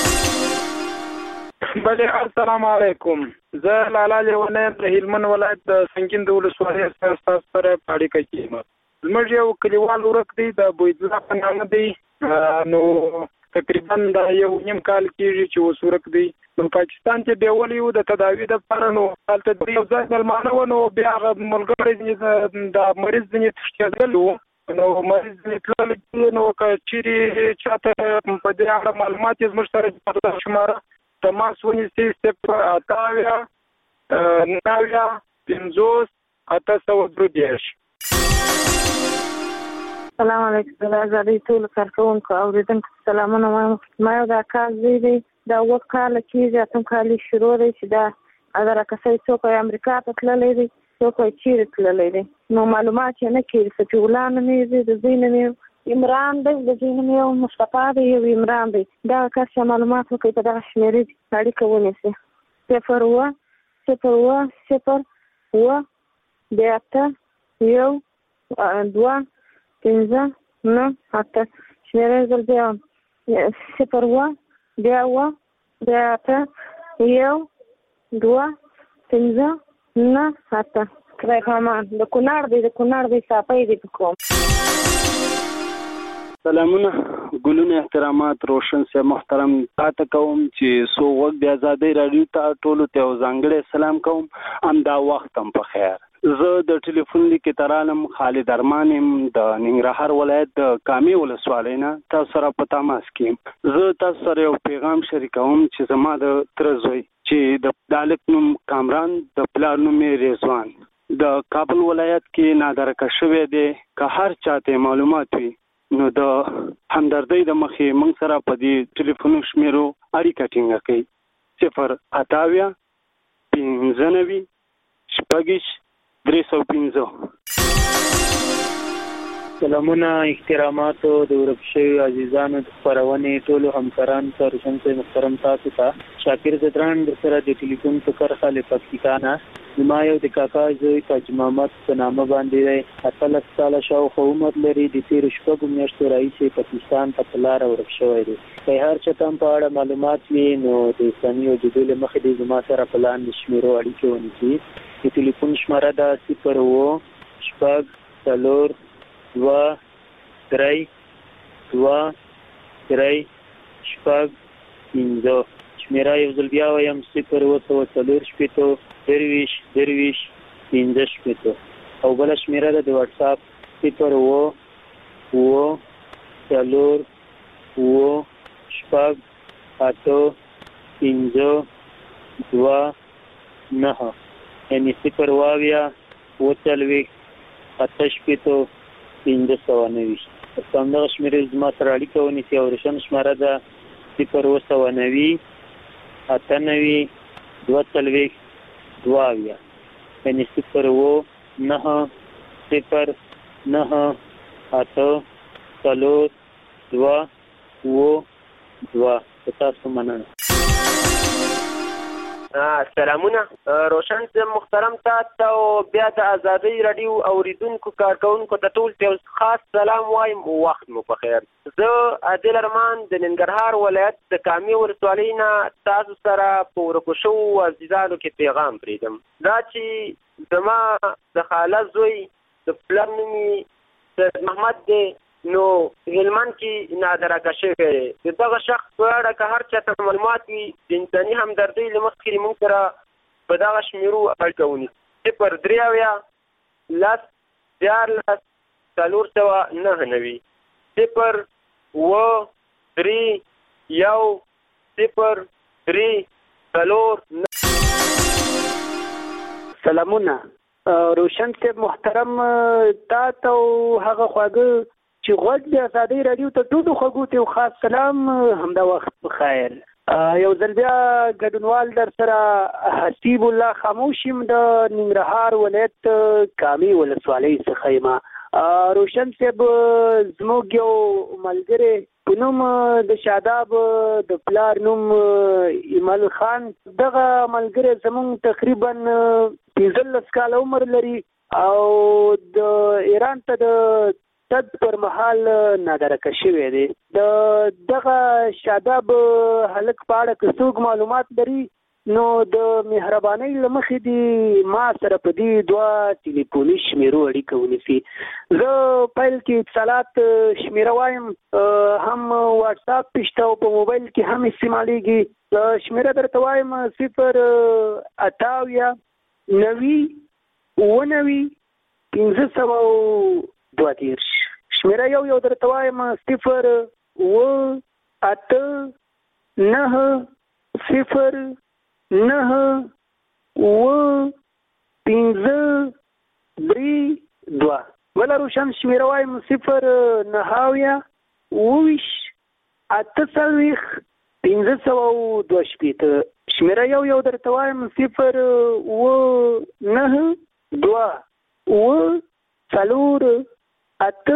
بله السلام علیکم. زه لالا لیونی یم د هلمند ولایت د سنګین د ولسوالۍ سره ستاسو سره په اړیکه کې یم. زموږ یو کلیوال ورک دی د بویدلا په نامه دی. نو تقریبا دا یو نیم کال کېږي چې اوس ورک دی. نو پاکستان ته بیولي وو د تداوي دپاره. نو هلته د یو ځای مېلمانه وو. نو بیا هغه ملګری ځینې د مریض ځینې تښتېدلی وو. نو مریض ځینې تللی دي. نو که چیرې چاته په دې اړه معلومات یې زموږ سره په شماره تماس ونیسي صفر اته اویا نهه اویا پنځوس اته سوه درې دېرش. السلام علیکم. د آزادۍ ټولو کارکوونکو او اورېدونکو سلامونه وایم. ما یو دا کال زوی دی دا اووه کاله کېږي اتم کال یې شروع دی چې دا ادرکه شوی څوک یې امریکا ته تللی دی څوک یې چیرې تللی دی. نو معلومات یې نه کېږي. صفي الله نومېږي د زوی نوم یې عمران دی د زوی نوم یې مصطفی دی یو عمران دی. دغه کس چې معلومات وکړي په دغه شمېرې اړیکه ونیسي صفر اووه صفر اووه صفر اووه بیا اته یو دوه پنځه نه اته شمېرې ځل بیا صفر اووه بیا اووه بیا اته یو دوه پنځه نه اته. خدای پامان د کونړ دی د کونړ دی صافی دی په کوم. سلامونه ګلونه احترامات روشن صاحب محترم تاسو کوم چې سو وخت د آزادۍ رادیو ته ټولو ته ځانګړی سلام کوم. ام دا وخت هم په خیر. زه د ټلیفون لیکې ترالم خالد ارمان یم د ننګرهار ولایت د کامې ولسوالۍ نه تاسو سره په تماس کې یم. زه تاسو سره یو پیغام شریکوم چې زما د تره زوی چې د هلک نوم کامران د پلار نوم یې رضوان د کابل ولایت کې نادرکه شوی دی. که هر چاته معلومات وي نو د همدردۍ د مخې موږ سره په دې ټلیفونو شمیرو اړیکه ټینګه کړئ صفر اتاویا پنځه نوي شپږ درې سوه پنځه. سلامونه احتراماتو د ورک شوي عزیزانو د خپرونې ټولو همکارانو ته روشن صاحب محترم تاسو ته شاکر زدران در سره د ټلیفون په کرښه له پکتیکا نه زما یو د کاکا زوی تاج محمد په نامه باندې دی اتلس کاله شاوخوا عمر لري د تېرو شپږو میاشتو راهیسې پاکستان ته په لاره ورک شوی دی. که هر چا ته په اړه معلومات وي نو د اسلامي وجودو له مخې دی زما سره په لاندې شمیرو اړیکې ونیسي. د ټلیفون شماره ده صفر اووه شپږ څلور دوه درې دوه درې شپږ پنځه. شمیره یو ځل بیا وایم صفر اووه سوه څلور شپېته درویشت درویشت پنځه شپېته. او بله شمیره ده د واټساپ صفر اووه اووه څلور اووه شپږ اته پنځه دوه نهه یعنې صفر اووه اویا اووه څلوېښت اته شپېته پنځه سوه نوي. په همدغه شمېرې زما سره اړیکه ونیسي. او روشن شماره ده صفر اووه سوه نوي اته نوي دوه څلوېښت دوه اویا یعنې صفر اووه نهه صفر نهه اته څلور دوه اووه دوه. په تاسو مننه. سلامونه روشن صاحب محترم تاسو او بیا د ازادۍ راډیو اوریدونکو کارکونکو ته ټول یو خاص سلام وایم. وخت مو په خیر. زه عادل ارمان د ننګرهار ولایت د کامې ولسوالۍ نه تاسو سره په ورکو شوو عزیزانو کې پیغام پرېږدم. دا چې زما د خاله زوی د پلار نوم یې سید محمد دی نو هلمند کې نادرکه شوی دی. د دغه شخص په اړه که هر چا ته معلومات وي د انساني همدردۍ له مخې موږ سره په دغه شمیرو اړیکه ونیسي. صفر درې اویا لس دیارلس څلور سوه نهه نوي صفر اووه درې یو صفر درې څلور. سلامونه روشن صاحب محترم تاسو هغه خواږه چې غوږ د ازادۍ راډیو ته ټولو خوږو ته یو خاص سلام همدا وخت بخیر. یو ځل بیا ګډونوال در سره حسیب الله خاموش یم د ننګرهار ولایت کامې ولسوالۍ څخه یم. روشن صاحب زموږ یو ملګری په نوم د شاداب د پلار نوم ایمل خان دغه ملګری زموږ تقریبا پنځلس کاله عمر لري او د ایران ته د تد پر محل نادرکه شوی دی. د دغه شاداب هلک په اړه که څوک معلومات لري نو د مهربانۍ له مخې دی ما سره په دې دوه ټلیفوني شمیرو اړیکه ونیسي. زه پیل کې اتصالات شمیره وایم هم واټساپ پشته او په موبایل کې هم استعمالیږي. شمیره درته وایم صفر اته اویا نوي اووه نوي پنځه سوه دوه دېرش. شمیره یو یو درته وایم صفر اووه اته نهه صفر نهه اووه پنځه درې دوه. بله روشن شمیره وایم صفر نهه اویا اووه ویشت اته څلوېښت پنځه سوه دوه شپېته. شمیره یو یو درته وایم صفر اووه نهه دوه اووه څلور اته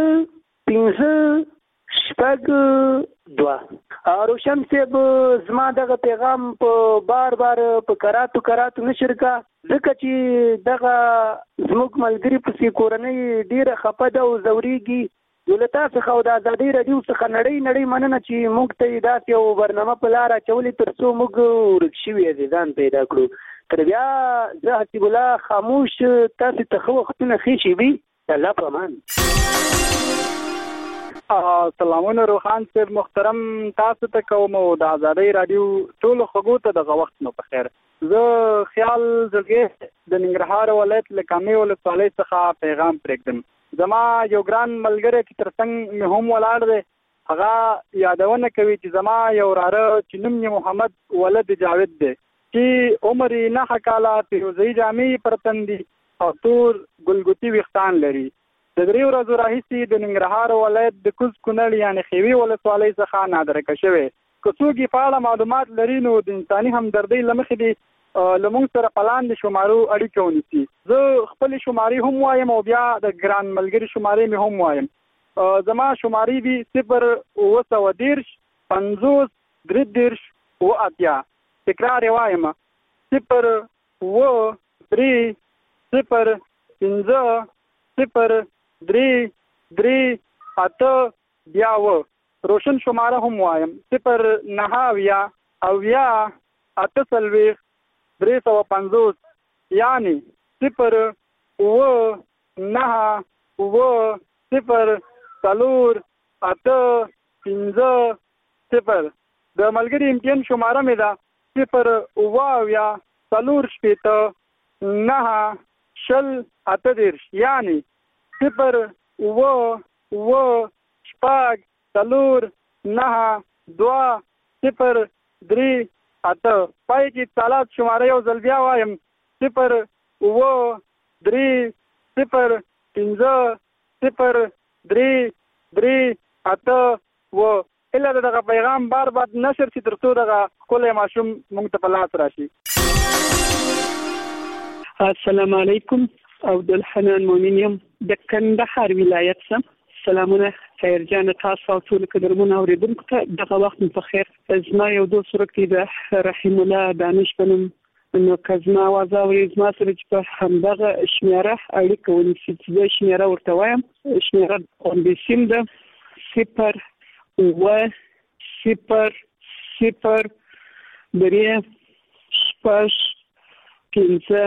پنځه شپږ دوه. روشن صاحب زما دغه پیغام په بار بار په کراتو کراتو نشر کا ځکه چې دغه زموږ ملګري پسې کورنۍ ډیره خفه ده او ځورېږي. نو له تا څخه او د ازادۍ راډیو څخه نړۍ نړۍ مننه چې موږ ته یې داسې یو برنامه په لاره اچولې تر څو موږ ورک شوي عزیزان پیدا کړو. تر بیا زه حسیب الله خاموش تاسې ته ښه وختونه ښې شېبې الله په امان. سلامونه روحان صاحب محترم تاسو ته کوم او د ازادۍ راډیو ټولو خوږو ته دغه وخت نو په خیر. زه خیال زړګی د ننګرهار ولایت له کامې ولسوالۍ څخه پیغام پرېږدم. زما یو ګران ملګری چې تر څنګ مې هم ولاړ دی هغه یادونه کوي چې زما یو وراره چې نوم یې محمد ولد جاوید دی چې عمر یې نهه کاله پیروزۍ جامې پر تن دي او تور ګلګوتي ویښتان لري. د درې ورځو راهیسې د ننګرهار ولایت د کوز کونړ یعنې خیوي ولسوالۍ څخه نادرکه شوی کڅوګي په اړه معلومات لري نو د انساني همدردۍ لمخې دی لمونږ سره پلان د شمارو اړیکه ونیسي. زه خپل شماري هم وایم او بیا د ګران ملګری شماري مې هم وایم. زما شماري دي صفر اوه سوه دېرش پنځوس درې دېرش اوه اتیا. تکرار یې وایم صفر اوه درې صفر پنځه صفر درې درې اته بیا اوه. روشن شماره هم وایم صفر نهه اویا اویا اته څلوېښت درې سوه پنځوس یعنی صفر اوه نهه اوه صفر څلور اته پنځه صفر. د ملګري امتیان شماره مې ده صفر اوه اویا څلور شپېته نهه شل اته دېرش یعنی صفر اوه اوه شپږ څلور نهه دوه صفر درې اته. پای کې اتصالات شماره یو ځل بیا وایم صفر اوه درې صفر پنځه صفر درې درې اته اوه. اله دغه پیغام بار بار نشر شي تر څو دغه ښکلی ماشوم موږ ته په لاس راشي. السلام علیکم. عبدالحنان مؤمن یم د کندهار ولایت څخه. سلامونه خیر جان تاسو او ټول قدرمن اوریدونکو ته دغه وخت په خیر. زما یو دوست ورکړي د رحیم الله دانش بنم نو کزما وازا وي زما سره چې په همدغه شمیره اړیکه ونیسي چې د شمیره ورته وایم. شمیره اونبیسیم ده صفر اوه صفر صفر درې شپږ پنځه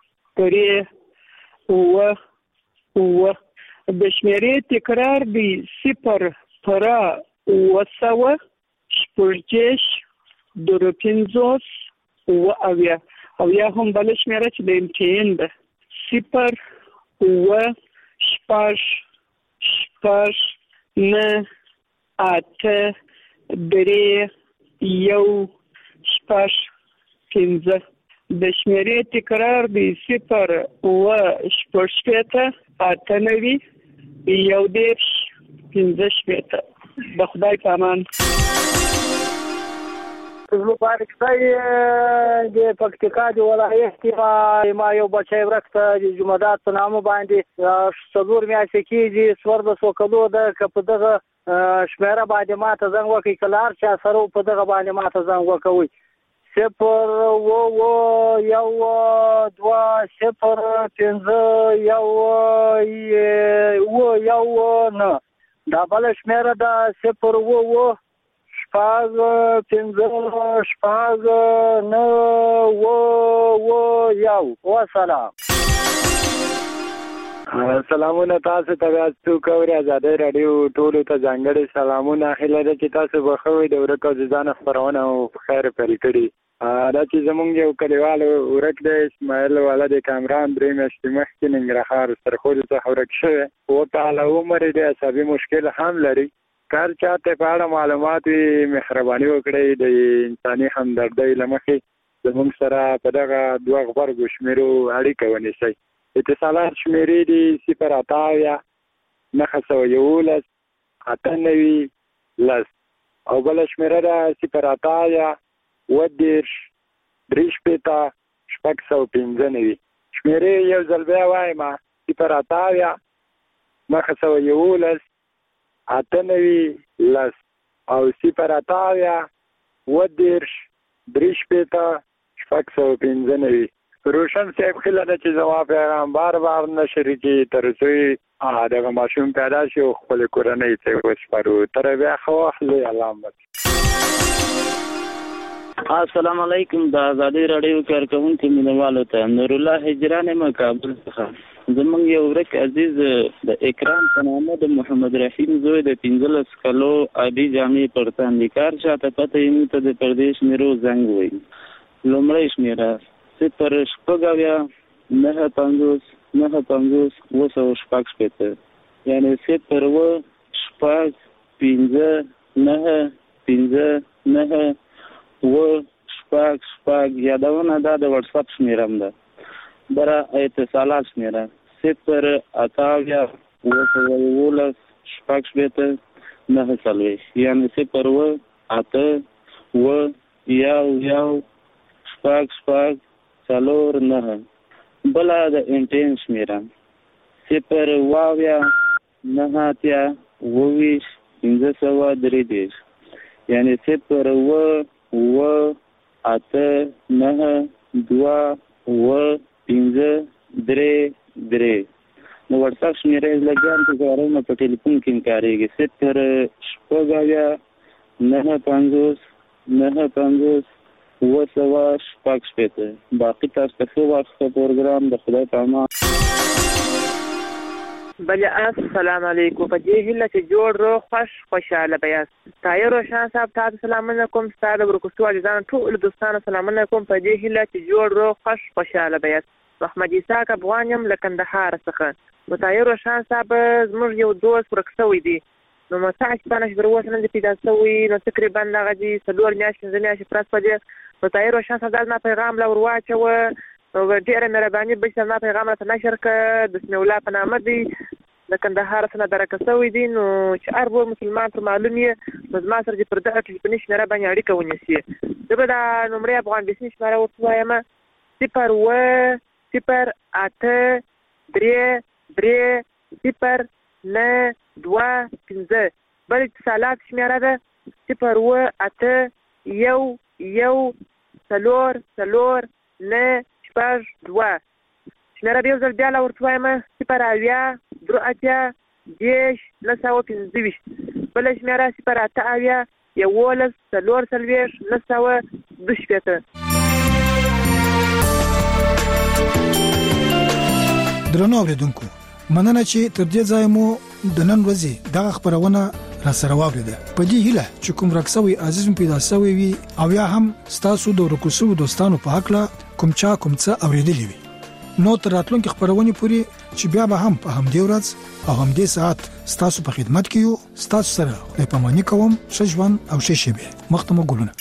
درې اوه اوه. د شمیرې تکرار دی صفر پره اوه سوه شپږ دېرش دوه پنځوس اوه اویا. اویا هم بله شمیره چې د امتحان ده صفر اوه شپږ شپږ نه اته درې یو شپږ پنځه. د شمیرې تکرار دی صفر اوه شپږ شپېته اته نوي یو دېرش پنځه شپېته. د خدای په امان. مبارک صاحب د پکتیکا د ولایت کې ما یو بچی ورک ته د جمعدات په نامه باندې څلور میاشتې کېږي څوارلس وکړو ده که په دغه شمیره باندې ما ته زنګ وکړئ که له هر چا سره په دغه باندې ما ته زنګ وکوئ صفر اوه اوه یو دوه صفر پنځه یو اوه یو نه. دا بله شمیره ده صفر اوه اوه شپږ پنځه شپږ نه اوه اوه یو. وسلام. سلامونه تاسو ته بیا څوک اوري ازادۍ راډیو ټولو ته ځانګړي سلامونه. هیله ده چې تاسو به ښه وئ. د ورک او ځانه خپرونه مو په خیر پیل کړي. دا چې زمونږ یو کلیوال ورک دی اسماعیل والا د کامران درې میاشتې مخکې ننګرهار سرخوږي څخه ورک شوی. اووه کاله عمر یې دی. عصبي مشکل هم لري. کار چاته په اړه معلومات وي مهرباني وکړئ د انساني همدردۍ له مخې زمونږ سره په دغه دوه غبرګو شمیرو اړیکه ونیسئ. اتصالات شمیرې دي صفر اته اویا نهه سوه یولس اته نوي لس او بله شمیره ده صفر اته اویا اوه دېرش درې شپېته شپږ سوه پنځه نوي. شمیرې یو ځل بیا وایم صفر اته اویا نهه سوه یولس اته نوي لس او صفر اته اویا اوه دېرش درې شپېته شپږ سوه پنځه نوي. روشن صاحب خیله ده چې زما پیغام بار بار نشر کړي تر څو یې دغه ماشوم پیدا شي او خپلې کورنۍ ته یې وسپارو. تر بیا ښه وخت لوی علامت. السلام علیکم. د ازادۍ راډیو کارکوونکي مینوالو ته نور الله هجران یم کابل څخه. زمونږ یو ورک عزیز د اکرام په نامه د محمد رحیم زوی د پنځلس کلو ابي جامې پر تاندې کار چاته پته یې موږ ته د پردې شمیرو زنګ وایي. لومړی شمیره صفر شپږ اویا نهه پنځوس نهه پنځوس اوه سوه شپږ شپېته یعنې صفر اوه شپږ پنځه نهه پنځه نهه اوه شپږ شپږ. یادونه دا د وټساپ شمیره هم ده. بره اتصالات شمیره صفر اته اویا اوه سوه یولس شپږ شپېته نهه څلوېښت یعنې صفر اوه اته و یو یو شپږ شپږ څلور نهه. بله د انټین شمېره صفر واویا نهه اتیا اووه پنځه سوه درې دېرش، یعنې صفر اووه اووه اته نهه دوه اووه پنځه درې درې. نو وټساپ شمېره یې لګیان چې کارومه په ټلیفون کې کارېږي صفر شپږ اویا نهه پنځوس نهه پنځوس اووه سوه شپږ شپېته. باقي تاسو ته ښه وخت ښه پروګرام د خدای په امان. بله السلام علیکم. په دې هیله چې جوړ روغ خوش خوشحاله به یاست. طاهر روشن صاحب تاسو سلامونه کوم. ستا د ورکوټو عزیزانو ټولو دوستانو سلامونه کوم. په دې هیله چې جوړ روغ خوش خوشحاله به یاست. محمد اسحاق افغان یم له کندهار څخه. نو طاهر روشن صاحب زموږ یو دوست ورک شوی دی، نو مساج پانه چې اوس نن پیدا شوی، نو تقریبا دغه دي څلور میاشتې پنځه میاشتې پرس په دې. نو طاهر روشن صاحب ما پیغام لا ورواچوه، نو ډېره مهرباني به ما پیغام راته نشر کړه. د بسم الله په نامه دی د کندهار څخه درکه شوی دی، نو چې هر به مسلمان ته معلوم یې، نو زما سره دې پر دغه ټلیفوني شمېره باندې اړیکه ونیسي. زه به دا نمرې افغان بېسني شمېره ورته وایم صفر اووه صفر اته درې درې صفر نه دوه پنځه. بل اتصالات شمېره ده صفر اووه اته یو یو څلور څلور نه شپږ دوه. شمېره به یو ځل بیا لا ورته وایم صفر اویا درې اتیا دېرش نهه سوه پنځه ویشت. بله شمېره صفر اته اویا یولس څلور څلوېښت نهه سوه دوه شپېته. درنو اوریدونکو، مننه چې تر دې ځای مو د نن ورځې دغه خبرونه را سره واوریده. په دې هیله چې کوم راکسوي عزیز پیدا شوی وي او یا هم ستاسو د ورکوسو دوستانو په حق لا کوم چا کوم څه اوریدلی وي، نو تر راتلونکي خبرونه پوری چې بیا به هم په همدې ورځ او همدې ساعت ستاسو په خدمت کې یو. ستاسو سره خدای پاماني کوم. شجوان او شیشبه مختمه ګلونه.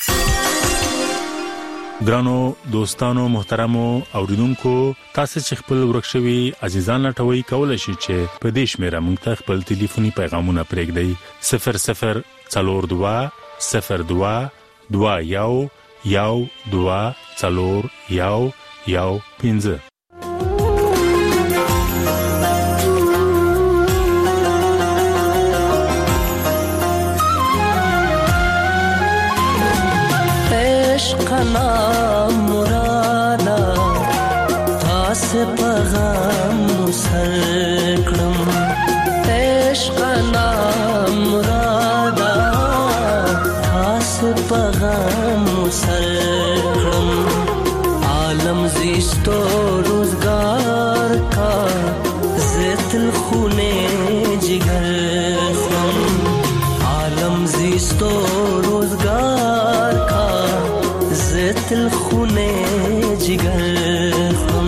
ګرانو دوستانو محترمو اوریدونکو، تاسو چې خپل ورکشوي عزیزان لټوي کولای شئ چې په دې شمیره موږ ته خپل ټلیفوني پیغامونه پرېږدئ صفر صفر څلور دوه صفر دوه دوه یو یو دوه څلور یو یو پنځه. عشقنا مرادا تاس پیغام سر کړم. عشقنا مرادا تاس پیغام سر کړم. عالم زیستو روزگار کا زتل خونه جگر خم. عالم زیستو روزگار کا زتل خونه جگر خم.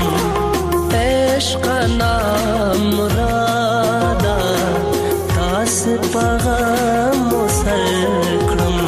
عشقنا مرادا تاس پیغام سر کړم.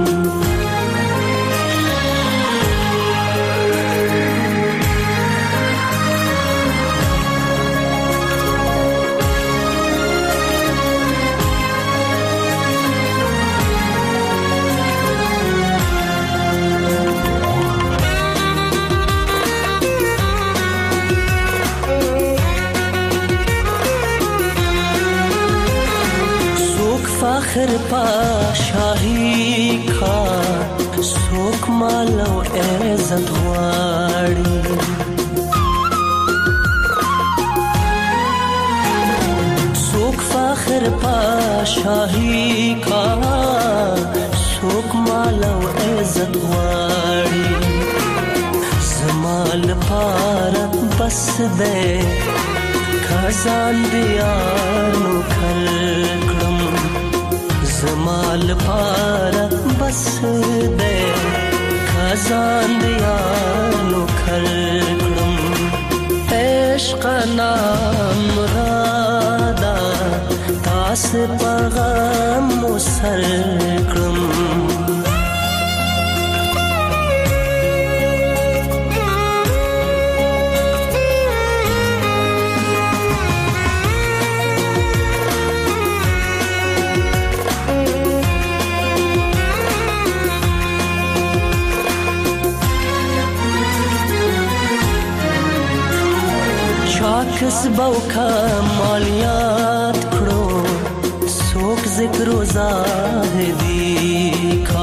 فخر پا شاہی کا سوک مالو عزت غواړي. سوک فخر پا شاہی کا سوک مالو عزت غواړي. زمال پارت بس دے خزان دیانو کر زمال پارا بس دے خزان دیانو کر کړم. عشقنا مرادا تاس پیغام سر کړم. چاکس بوکا مالیات کړو څوک ذکر زاهدی